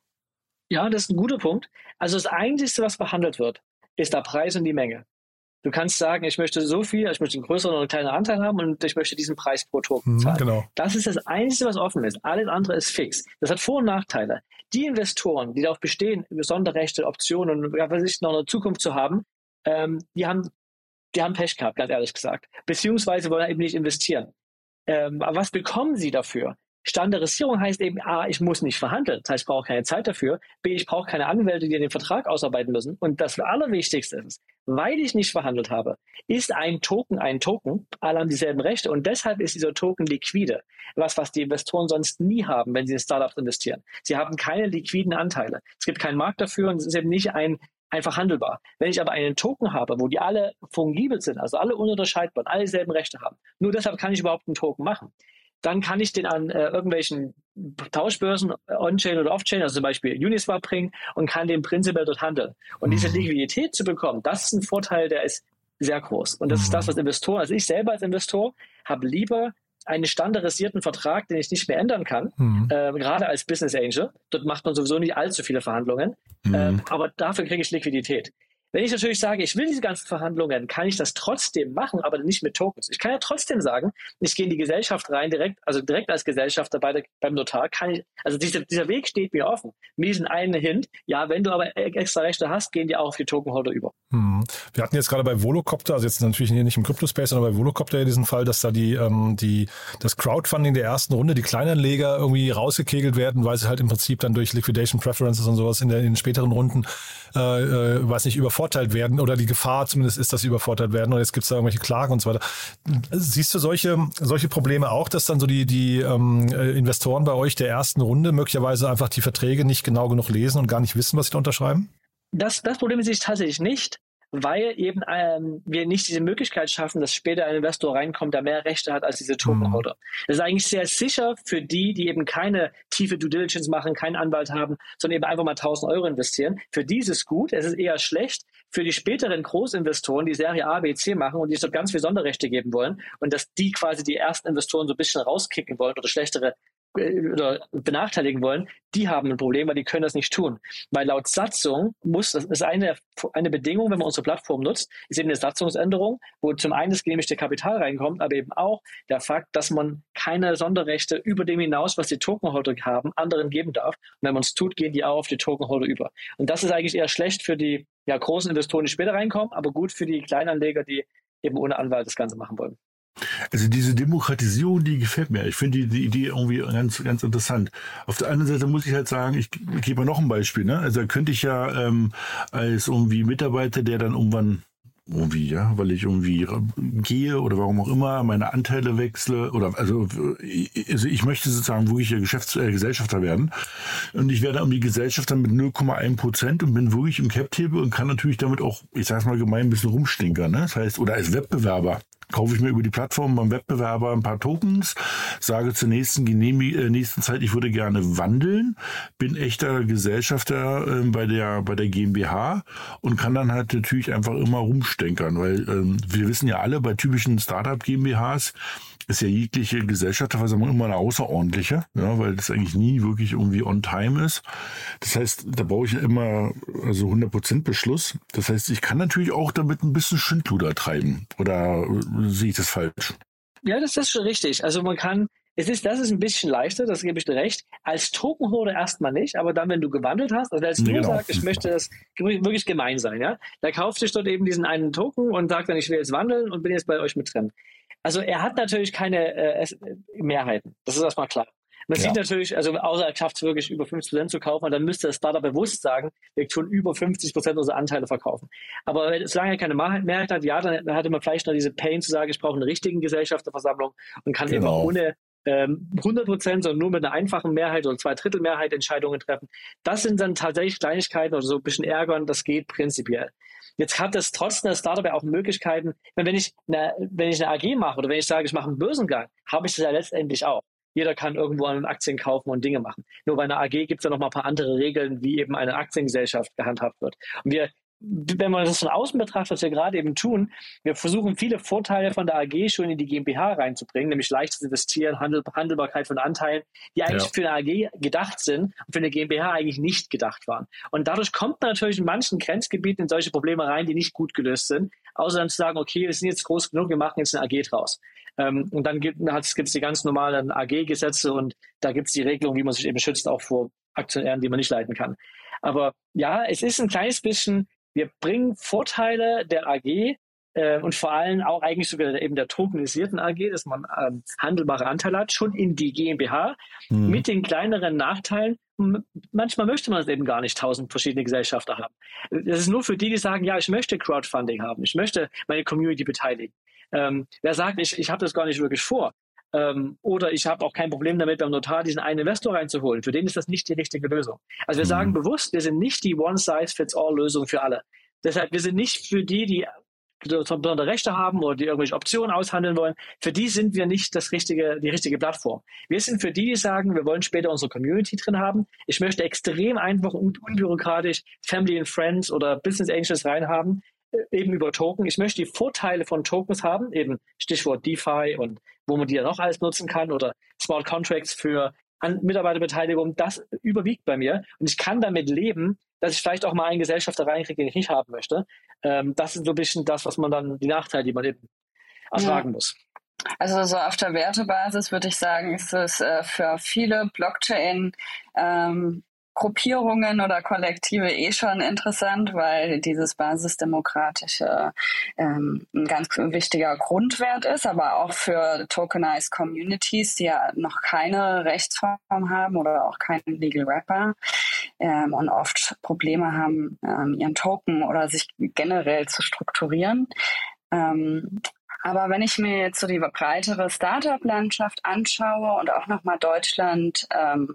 Ja, das ist ein guter Punkt. Also das Einzige, was verhandelt wird, ist der Preis und die Menge. Du kannst sagen, ich möchte so viel, ich möchte einen größeren oder einen kleinen Anteil haben und ich möchte diesen Preis pro Token zahlen. Genau. Das ist das Einzige, was offen ist. Alles andere ist fix. Das hat Vor- und Nachteile. Die Investoren, die darauf bestehen, Sonderrechte, Optionen und was weiß ich, noch eine Zukunft zu haben, ähm, die haben, die haben Pech gehabt, ganz ehrlich gesagt. Beziehungsweise wollen eben nicht investieren. Ähm, aber was bekommen sie dafür? Standardisierung heißt eben, A, ich muss nicht verhandeln, das heißt, ich brauche keine Zeit dafür, B, ich brauche keine Anwälte, die den Vertrag ausarbeiten müssen und das Allerwichtigste ist, weil ich nicht verhandelt habe, ist ein Token ein Token, alle haben dieselben Rechte und deshalb ist dieser Token liquide, was, was die Investoren sonst nie haben, wenn sie in Startups investieren. Sie haben keine liquiden Anteile, es gibt keinen Markt dafür und es ist eben nicht ein einfach handelbar. Wenn ich aber einen Token habe, wo die alle fungibel sind, also alle ununterscheidbar, alle dieselben Rechte haben, nur deshalb kann ich überhaupt einen Token machen. Dann kann ich den an äh, irgendwelchen Tauschbörsen on-chain oder off-chain, also zum Beispiel Uniswap bringen und kann den prinzipiell dort handeln. Und diese Liquidität zu bekommen, das ist ein Vorteil, der ist sehr groß. Und das ist das, was Investoren, also ich selber als Investor, habe lieber einen standardisierten Vertrag, den ich nicht mehr ändern kann, mhm. äh, gerade als Business Angel. Dort macht man sowieso nicht allzu viele Verhandlungen, mhm. äh, aber dafür kriege ich Liquidität. Wenn ich natürlich sage, ich will diese ganzen Verhandlungen, kann ich das trotzdem machen, aber nicht mit Tokens. Ich kann ja trotzdem sagen, ich gehe in die Gesellschaft rein, direkt, also direkt als Gesellschafter bei der, beim Notar, kann ich, also dieser, dieser Weg steht mir offen. Mir ist ein einen Hint, ja, wenn du aber extra Rechte hast, gehen die auch auf die Tokenholder über. Hm. Wir hatten jetzt gerade bei Volocopter, also jetzt natürlich hier nicht im Crypto-Space, sondern bei Volocopter ja diesen Fall, dass da die, ähm, die, das Crowdfunding der ersten Runde, die Kleinanleger irgendwie rausgekegelt werden, weil sie halt im Prinzip dann durch Liquidation Preferences und sowas in, der, in den späteren Runden, äh, äh, weiß nicht, über übervorteilt werden oder die Gefahr zumindest ist, dass sie übervorteilt werden und jetzt gibt es da irgendwelche Klagen und so weiter. Siehst du solche, solche Probleme auch, dass dann so die, die ähm, Investoren bei euch der ersten Runde möglicherweise einfach die Verträge nicht genau genug lesen und gar nicht wissen, was sie da unterschreiben? Das, das Problem sehe ich tatsächlich nicht, weil eben ähm, wir nicht diese Möglichkeit schaffen, dass später ein Investor reinkommt, der mehr Rechte hat als diese Tokenholder. Mhm. Das ist eigentlich sehr sicher für die, die eben keine tiefe Due Diligence machen, keinen Anwalt haben, sondern eben einfach mal tausend Euro investieren. Für die ist es gut, es ist eher schlecht für die späteren Großinvestoren, die Serie A, B, C machen und die so ganz viele Sonderrechte geben wollen und dass die quasi die ersten Investoren so ein bisschen rauskicken wollen oder schlechtere oder benachteiligen wollen, die haben ein Problem, weil die können das nicht tun. Weil laut Satzung muss, das ist eine, eine Bedingung, wenn man unsere Plattform nutzt, ist eben eine Satzungsänderung, wo zum einen das genehmigte Kapital reinkommt, aber eben auch der Fakt, dass man keine Sonderrechte über dem hinaus, was die Tokenholder haben, anderen geben darf. Und wenn man es tut, gehen die auch auf die Tokenholder über. Und das ist eigentlich eher schlecht für die ja, großen Investoren, die später reinkommen, aber gut für die Kleinanleger, die eben ohne Anwalt das Ganze machen wollen. Also diese Demokratisierung, die gefällt mir. Ich finde die, die Idee irgendwie ganz, ganz interessant. Auf der anderen Seite muss ich halt sagen, ich, ich gebe mal noch ein Beispiel. Ne? Also da könnte ich ja ähm, als irgendwie Mitarbeiter, der dann irgendwann irgendwie, ja, weil ich irgendwie gehe oder warum auch immer, meine Anteile wechsle oder also, also ich möchte sozusagen wirklich Geschäfts-, äh, Gesellschafter werden und ich werde irgendwie Gesellschafter mit null Komma eins Prozent und bin wirklich im Cap-Table und kann natürlich damit auch, ich sag's mal gemein, ein bisschen rumstinkern. Ne? Das heißt, oder als Wettbewerber kaufe ich mir über die Plattform beim Wettbewerber ein paar Tokens, sage zur nächsten, Genehmig- äh, nächsten Zeit, ich würde gerne wandeln, bin echter Gesellschafter äh, bei der bei der GmbH und kann dann halt natürlich einfach immer rumstenkern, weil ähm, wir wissen ja alle, bei typischen Startup-GmbHs ist ja jegliche Gesellschafterversammlung immer eine außerordentliche, ja, weil das eigentlich nie wirklich irgendwie on time ist. Das heißt, da brauche ich immer also hundert Prozent Beschluss. Das heißt, ich kann natürlich auch damit ein bisschen Schindluder treiben. Oder sehe ich das falsch? Ja, das ist schon richtig. Also man kann, es ist, das ist ein bisschen leichter, das gebe ich dir recht. Als Tokenholder erstmal nicht, aber dann, wenn du gewandelt hast, also als du Genau. sagst, ich möchte das wirklich gemein sein, ja, da kauft sich dort eben diesen einen Token und sagt dann, ich will jetzt wandeln und bin jetzt bei euch mit drin. Also er hat natürlich keine äh, Mehrheiten. Das ist erstmal klar. Man ja. sieht natürlich, also außer er schafft es wirklich über fünfzig Prozent zu kaufen, dann müsste das Startup bewusst sagen, wir tun über fünfzig Prozent unserer Anteile verkaufen. Aber solange er keine Mehrheit hat, ja, dann, dann hatte man vielleicht noch diese Pain zu sagen, ich brauche eine richtige Gesellschafterversammlung und kann genau. eben ohne ähm, hundert Prozent, sondern nur mit einer einfachen Mehrheit oder zwei Drittel Mehrheit Entscheidungen treffen. Das sind dann tatsächlich Kleinigkeiten oder so ein bisschen ärgern, das geht prinzipiell. Jetzt hat das trotzdem das Startup ja auch Möglichkeiten, wenn ich, eine, wenn ich eine A G mache oder wenn ich sage, ich mache einen Börsengang, habe ich das ja letztendlich auch. Jeder kann irgendwo an Aktien kaufen und Dinge machen. Nur bei einer A G gibt es ja noch mal ein paar andere Regeln, wie eben eine Aktiengesellschaft gehandhabt wird. Und wir, wenn man das von außen betrachtet, was wir gerade eben tun, wir versuchen viele Vorteile von der A G schon in die GmbH reinzubringen, nämlich leichtes Investieren, Handel, Handelbarkeit von Anteilen, die eigentlich ja. für eine A G gedacht sind und für eine GmbH eigentlich nicht gedacht waren. Und dadurch kommt man natürlich in manchen Grenzgebieten in solche Probleme rein, die nicht gut gelöst sind, außer dann zu sagen, okay, wir sind jetzt groß genug, wir machen jetzt eine A G draus. Ähm, und dann gibt es die ganz normalen A G-Gesetze und da gibt es die Regelung, wie man sich eben schützt, auch vor Aktionären, die man nicht leiten kann. Aber ja, es ist ein kleines bisschen, wir bringen Vorteile der A G äh, und vor allem auch eigentlich sogar eben der tokenisierten A G, dass man ähm, handelbare Anteile hat, schon in die GmbH mhm. mit den kleineren Nachteilen. Manchmal möchte man es eben gar nicht tausend verschiedene Gesellschafter haben. Das ist nur für die, die sagen, ja, ich möchte Crowdfunding haben, ich möchte meine Community beteiligen. Ähm, wer sagt, ich, ich habe das gar nicht wirklich vor. Ähm, oder ich habe auch kein Problem damit, beim Notar diesen einen Investor reinzuholen. Für den ist das nicht die richtige Lösung. Also wir mhm. sagen bewusst, wir sind nicht die One-Size-Fits-All-Lösung für alle. Deshalb, wir sind nicht für die, die besondere Rechte haben oder die irgendwelche Optionen aushandeln wollen. Für die sind wir nicht das richtige, die richtige Plattform. Wir sind für die, die sagen, wir wollen später unsere Community drin haben. Ich möchte extrem einfach und unbürokratisch Family and Friends oder Business Angels reinhaben, eben über Token. Ich möchte die Vorteile von Tokens haben, eben Stichwort DeFi und wo man die dann auch alles nutzen kann oder Smart Contracts für An- Mitarbeiterbeteiligung. Das überwiegt bei mir und ich kann damit leben, dass ich vielleicht auch mal einen Gesellschafter reinkriege, den ich nicht haben möchte. Ähm, das ist so ein bisschen das, was man dann, die Nachteile, die man eben ertragen ja. muss. Also so auf der Wertebasis würde ich sagen, ist es äh, für viele Blockchain ähm, Gruppierungen oder Kollektive eh schon interessant, weil dieses basisdemokratische ähm, ein ganz wichtiger Grundwert ist, aber auch für tokenized Communities, die ja noch keine Rechtsform haben oder auch keinen Legal Wrapper ähm, und oft Probleme haben, ähm, ihren Token oder sich generell zu strukturieren. Ähm, Aber wenn ich mir jetzt so die breitere Startup-Landschaft anschaue und auch nochmal Deutschland ähm,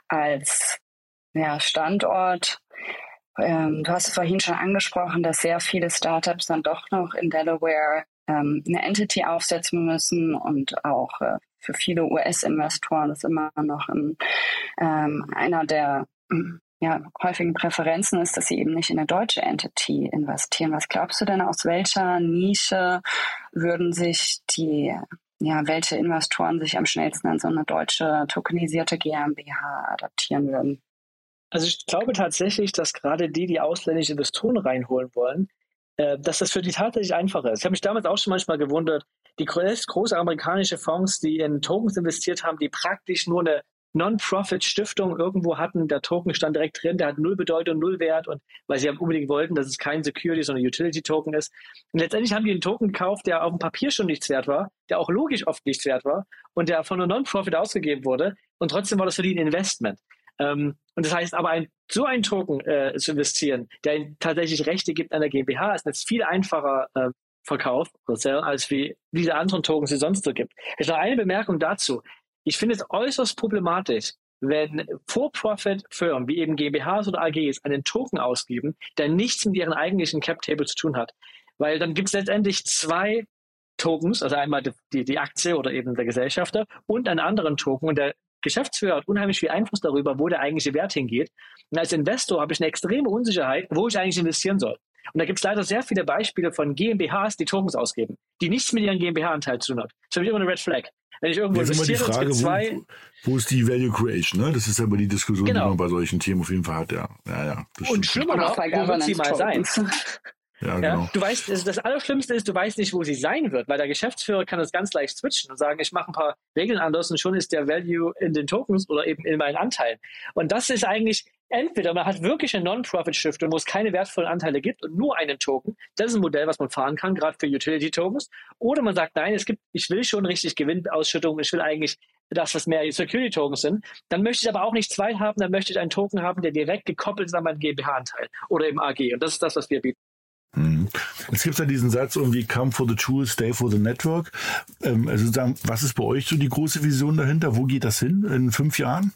als ja, Standort, ähm, du hast es vorhin schon angesprochen, dass sehr viele Startups dann doch noch in Delaware ähm, eine Entity aufsetzen müssen und auch äh, für viele U S-Investoren ist immer noch ein, ähm, einer der ja, häufigen Präferenzen ist, dass sie eben nicht in eine deutsche Entity investieren. Was glaubst du denn, aus welcher Nische würden sich die, ja, welche Investoren sich am schnellsten an so eine deutsche tokenisierte GmbH adaptieren würden? Also ich glaube tatsächlich, dass gerade die, die ausländische Investoren reinholen wollen, äh, dass das für die tatsächlich einfacher ist. Ich habe mich damals auch schon manchmal gewundert, die groß, große amerikanische Fonds, die in Tokens investiert haben, die praktisch nur eine Non-Profit-Stiftung irgendwo hatten, der Token stand direkt drin, der hat null Bedeutung, null Wert und weil sie unbedingt wollten, dass es kein Security, sondern Utility-Token ist. Und letztendlich haben die einen Token gekauft, der auf dem Papier schon nichts wert war, der auch logisch oft nichts wert war und der von einer Non-Profit ausgegeben wurde und trotzdem war das für die ein Investment. Ähm, und das heißt aber, ein, so einen Token äh, zu investieren, der ihnen tatsächlich Rechte gibt an der GmbH, ist jetzt viel einfacher äh, Verkauf als wie diese anderen Tokens, die es sonst so gibt. Ich noch eine Bemerkung dazu. Ich finde es äußerst problematisch, wenn For-Profit-Firmen wie eben GmbHs oder A Gs einen Token ausgeben, der nichts mit ihren eigentlichen Cap-Table zu tun hat. Weil dann gibt es letztendlich zwei Tokens, also einmal die, die Aktie oder eben der Gesellschafter und einen anderen Token. Und der Geschäftsführer hat unheimlich viel Einfluss darüber, wo der eigentliche Wert hingeht. Und als Investor habe ich eine extreme Unsicherheit, wo ich eigentlich investieren soll. Und da gibt es leider sehr viele Beispiele von GmbHs, die Tokens ausgeben, die nichts mit ihrem GmbH-Anteil zu tun haben. Das ist für mich immer eine Red Flag. Wenn ich irgendwo Jetzt investiere, immer die Frage, es gibt zwei... Wo, wo ist die Value Creation? Ne? Das ist ja immer die Diskussion, genau. die man bei solchen Themen auf jeden Fall hat. Ja, ja, ja. Und schlimmer noch, wo wird sie mal sein? Ja, genau. Ja, du weißt, das Allerschlimmste ist, du weißt nicht, wo sie sein wird, weil der Geschäftsführer kann das ganz leicht switchen und sagen, ich mache ein paar Regeln anders und schon ist der Value in den Tokens oder eben in meinen Anteilen. Und das ist eigentlich, entweder man hat wirklich eine Non-Profit-Stiftung, wo es keine wertvollen Anteile gibt und nur einen Token. Das ist ein Modell, was man fahren kann, gerade für Utility-Tokens. Oder man sagt, nein, es gibt, ich will schon richtig Gewinnausschüttung, ich will eigentlich das, was mehr Security-Tokens sind. Dann möchte ich aber auch nicht zwei haben, dann möchte ich einen Token haben, der direkt gekoppelt ist an meinen GmbH-Anteil oder im A G. Und das ist das, was wir bieten. Es gibt ja diesen Satz irgendwie, come for the tool, stay for the network. Ähm, also sozusagen, was ist bei euch so die große Vision dahinter? Wo geht das hin in fünf Jahren?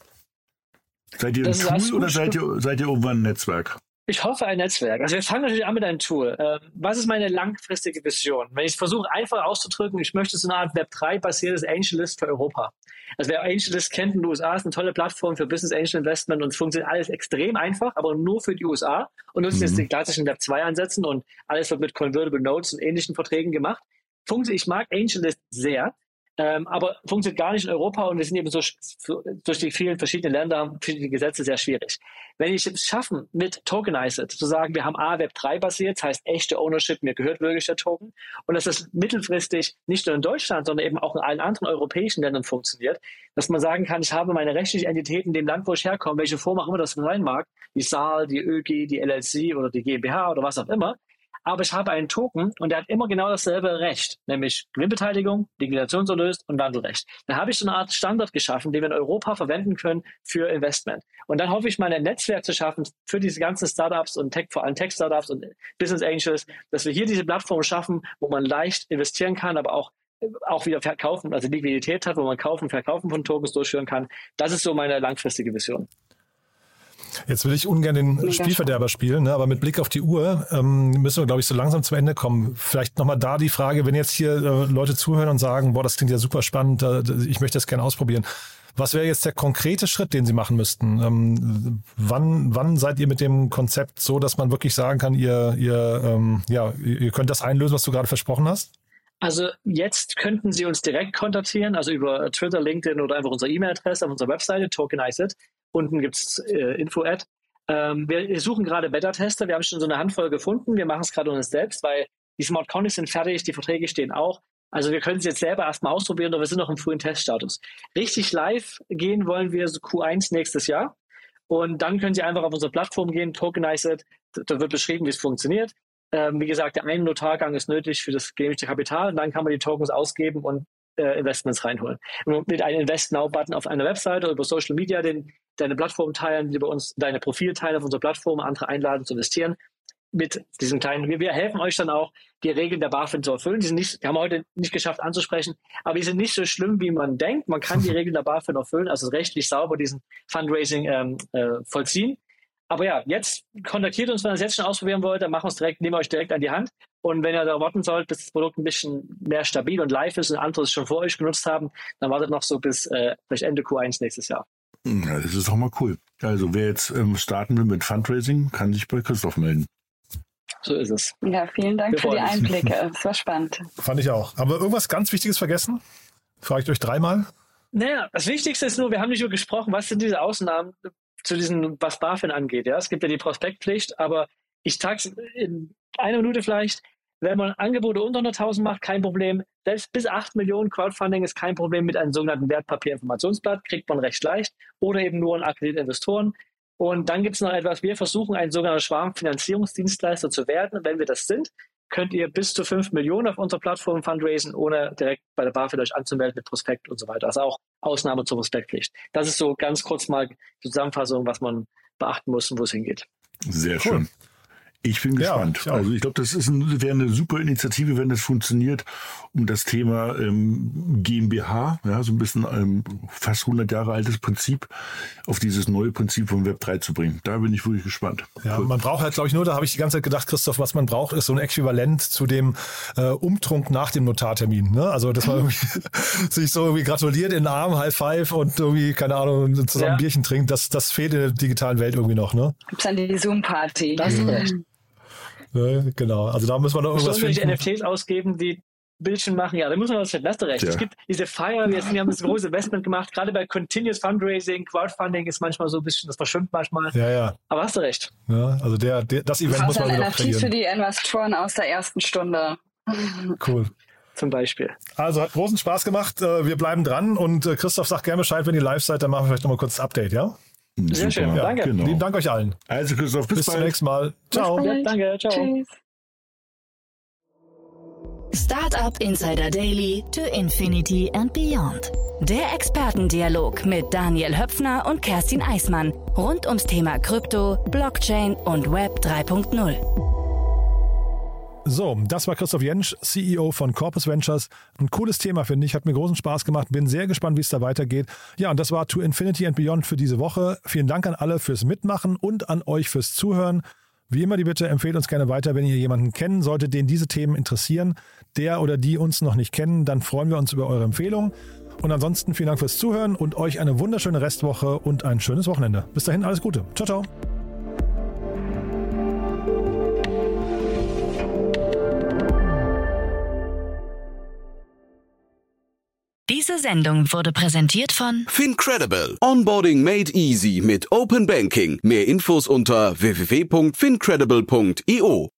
Seid ihr ein Tool oder seid ihr, seid ihr irgendwann ein Netzwerk? Ich hoffe ein Netzwerk. Also wir fangen natürlich an mit einem Tool. Ähm, was ist meine langfristige Vision? Wenn ich versuche einfach auszudrücken, ich möchte so eine Art Web drei basiertes AngelList für Europa. Also wer AngelList kennt in den U S A, ist eine tolle Plattform für Business Angel Investment und es funktioniert alles extrem einfach, aber nur für die U S A und nutzen mhm. jetzt die klassischen Web zwei Ansätzen und alles wird mit Convertible Notes und ähnlichen Verträgen gemacht. Funktioniert, ich mag AngelList sehr. Ähm, aber funktioniert gar nicht in Europa und wir sind eben so durch die vielen verschiedenen Länder, verschiedene Gesetze sehr schwierig. Wenn ich es schaffen, mit Tokenized zu sagen, wir haben A, Web drei basiert, das heißt echte Ownership, mir gehört wirklich der Token und dass das mittelfristig nicht nur in Deutschland, sondern eben auch in allen anderen europäischen Ländern funktioniert, dass man sagen kann, ich habe meine rechtliche Entität in dem Land, wo ich herkomme, welche Form auch immer das sein mag, die S A L, die Ö G, die L L C oder die GmbH oder was auch immer, aber ich habe einen Token und der hat immer genau dasselbe Recht, nämlich Gewinnbeteiligung, Liquidationserlös und Wandelrecht. Da habe ich so eine Art Standard geschaffen, den wir in Europa verwenden können für Investment. Und dann hoffe ich mal ein Netzwerk zu schaffen für diese ganzen Startups und Tech, vor allem Tech-Startups und Business Angels, dass wir hier diese Plattform schaffen, wo man leicht investieren kann, aber auch auch wieder verkaufen, also Liquidität hat, wo man kaufen, verkaufen von Tokens durchführen kann. Das ist so meine langfristige Vision. Jetzt will ich ungern den Spielverderber spielen, ne? Aber mit Blick auf die Uhr ähm, müssen wir, glaube ich, so langsam zum Ende kommen. Vielleicht nochmal da die Frage, wenn jetzt hier äh, Leute zuhören und sagen, boah, das klingt ja super spannend, äh, ich möchte das gerne ausprobieren. Was wäre jetzt der konkrete Schritt, den Sie machen müssten? Ähm, wann, wann seid ihr mit dem Konzept so, dass man wirklich sagen kann, ihr, ihr, ähm, ja, ihr könnt das einlösen, was du gerade versprochen hast? Also jetzt könnten Sie uns direkt kontaktieren, also über Twitter, LinkedIn oder einfach unsere E-Mail-Adresse auf unserer Webseite, Tokenized. Unten gibt es äh, Info-Ad. Ähm, wir suchen gerade Beta-Tester. Wir haben schon so eine Handvoll gefunden. Wir machen es gerade uns selbst, weil die Smart Contracts sind fertig, die Verträge stehen auch. Also wir können es jetzt selber erstmal ausprobieren, aber wir sind noch im frühen Teststatus. Richtig live gehen wollen wir so Q eins nächstes Jahr. Und dann können Sie einfach auf unsere Plattform gehen, Tokenized. Da wird beschrieben, wie es funktioniert. Ähm, wie gesagt, der eine Notargang ist nötig für das genehmigte Kapital. Und dann kann man die Tokens ausgeben und äh, Investments reinholen. Und mit einem Invest Now-Button auf einer Webseite oder über Social Media den, deine Plattform teilen, die bei uns, deine Profil teilen auf unserer Plattform, andere einladen zu investieren. Mit diesen kleinen, wir, wir helfen euch dann auch, die Regeln der BaFin zu erfüllen. Die sind nicht, die haben wir heute nicht geschafft anzusprechen, aber die sind nicht so schlimm, wie man denkt. Man kann die Regeln der BaFin erfüllen, also rechtlich sauber diesen Fundraising ähm, äh, vollziehen. Aber ja, jetzt kontaktiert uns, wenn ihr es jetzt schon ausprobieren wollt, dann machen wir es direkt, nehmen wir euch direkt an die Hand. Und wenn ihr da warten sollt, bis das Produkt ein bisschen mehr stabil und live ist und andere es schon vor euch genutzt haben, dann wartet noch so bis äh, vielleicht Ende Q eins nächstes Jahr. Ja, das ist doch mal cool. Also wer jetzt ähm, starten will mit Fundraising, kann sich bei Christoph melden. So ist es. Ja, vielen Dank Wir für die uns. Einblicke. Es war spannend. Fand ich auch. Aber irgendwas ganz Wichtiges vergessen? Frage ich euch dreimal. Naja, das Wichtigste ist nur, wir haben nicht nur gesprochen, was sind diese Ausnahmen zu diesen, was BaFin angeht. Ja, es gibt ja die Prospektpflicht, aber ich sag's in einer Minute vielleicht, wenn man Angebote unter hunderttausend macht, kein Problem. Selbst bis acht Millionen Crowdfunding ist kein Problem mit einem sogenannten Wertpapierinformationsblatt, kriegt man recht leicht oder eben nur an akkreditierte Investoren. Und dann gibt es noch etwas, wir versuchen ein sogenannter Schwarmfinanzierungsdienstleister zu werden. Und wenn wir das sind, könnt ihr bis zu fünf Millionen auf unserer Plattform fundraisen, ohne direkt bei der BaFin euch anzumelden mit Prospekt und so weiter. Also auch Ausnahme zur Prospektpflicht. Das ist so ganz kurz mal die Zusammenfassung, was man beachten muss und wo es hingeht. Sehr cool. Schön. Ich bin gespannt. Ja, ich also ich glaube, das ist ein, wäre eine super Initiative, wenn das funktioniert, um das Thema ähm, GmbH, ja, so ein bisschen ähm, fast hundert Jahre altes Prinzip, auf dieses neue Prinzip von Web drei zu bringen. Da bin ich wirklich gespannt. Ja, cool. Man braucht halt, glaube ich, nur, da habe ich die ganze Zeit gedacht, Christoph, was man braucht, ist so ein Äquivalent zu dem äh, Umtrunk nach dem Notartermin. Ne? Also, dass man irgendwie sich so irgendwie gratuliert in den Arm, High Five und irgendwie, keine Ahnung, zusammen Ja. ein Bierchen trinkt. Das, das fehlt in der digitalen Welt irgendwie noch. Ne? Gibt's dann die Zoom-Party. Das ist recht. Ja, genau, also da muss man noch irgendwas Irgendwelche finden. N F Ts ausgeben, die Bildchen machen, ja, da muss man was finden. Hast du recht. Ja. Es gibt diese Fire, wir sind- wir haben das große Investment gemacht, gerade bei Continuous Fundraising, Crowdfunding ist manchmal so ein bisschen, das verschwimmt manchmal. Ja, ja. Aber hast du recht. Ja, also der, der, das Event muss Außer man ein wieder N noch F T für kreieren. die Investoren aus der ersten Stunde. Cool. Zum Beispiel. Also hat großen Spaß gemacht. Äh, Wir bleiben dran und äh, Christoph sagt gerne Bescheid, wenn ihr live seid, dann machen wir vielleicht nochmal kurz das Update, ja? Sehr schön, Super. danke. Genau. Lieben Dank euch allen. Also Christoph, bis, Bis bald. zum nächsten Mal. Ciao. Bis Ja, bald. danke, ciao. Tschüss. Startup Insider Daily to Infinity and Beyond. Der Expertendialog mit Daniel Höpfner und Kerstin Eismann rund ums Thema Krypto, Blockchain und Web drei Punkt null. So, das war Christoph Jentsch, C E O von Corpus Ventures. Ein cooles Thema, finde ich. Hat mir großen Spaß gemacht. Bin sehr gespannt, wie es da weitergeht. Ja, und das war To Infinity and Beyond für diese Woche. Vielen Dank an alle fürs Mitmachen und an euch fürs Zuhören. Wie immer die Bitte, empfehlt uns gerne weiter, wenn ihr jemanden kennen solltet, den diese Themen interessieren. Der oder die uns noch nicht kennen, dann freuen wir uns über eure Empfehlung. Und ansonsten vielen Dank fürs Zuhören und euch eine wunderschöne Restwoche und ein schönes Wochenende. Bis dahin, alles Gute. Ciao, ciao. Diese Sendung wurde präsentiert von FinCredible. Onboarding made easy mit Open Banking. Mehr Infos unter w w w punkt fincredible punkt i o.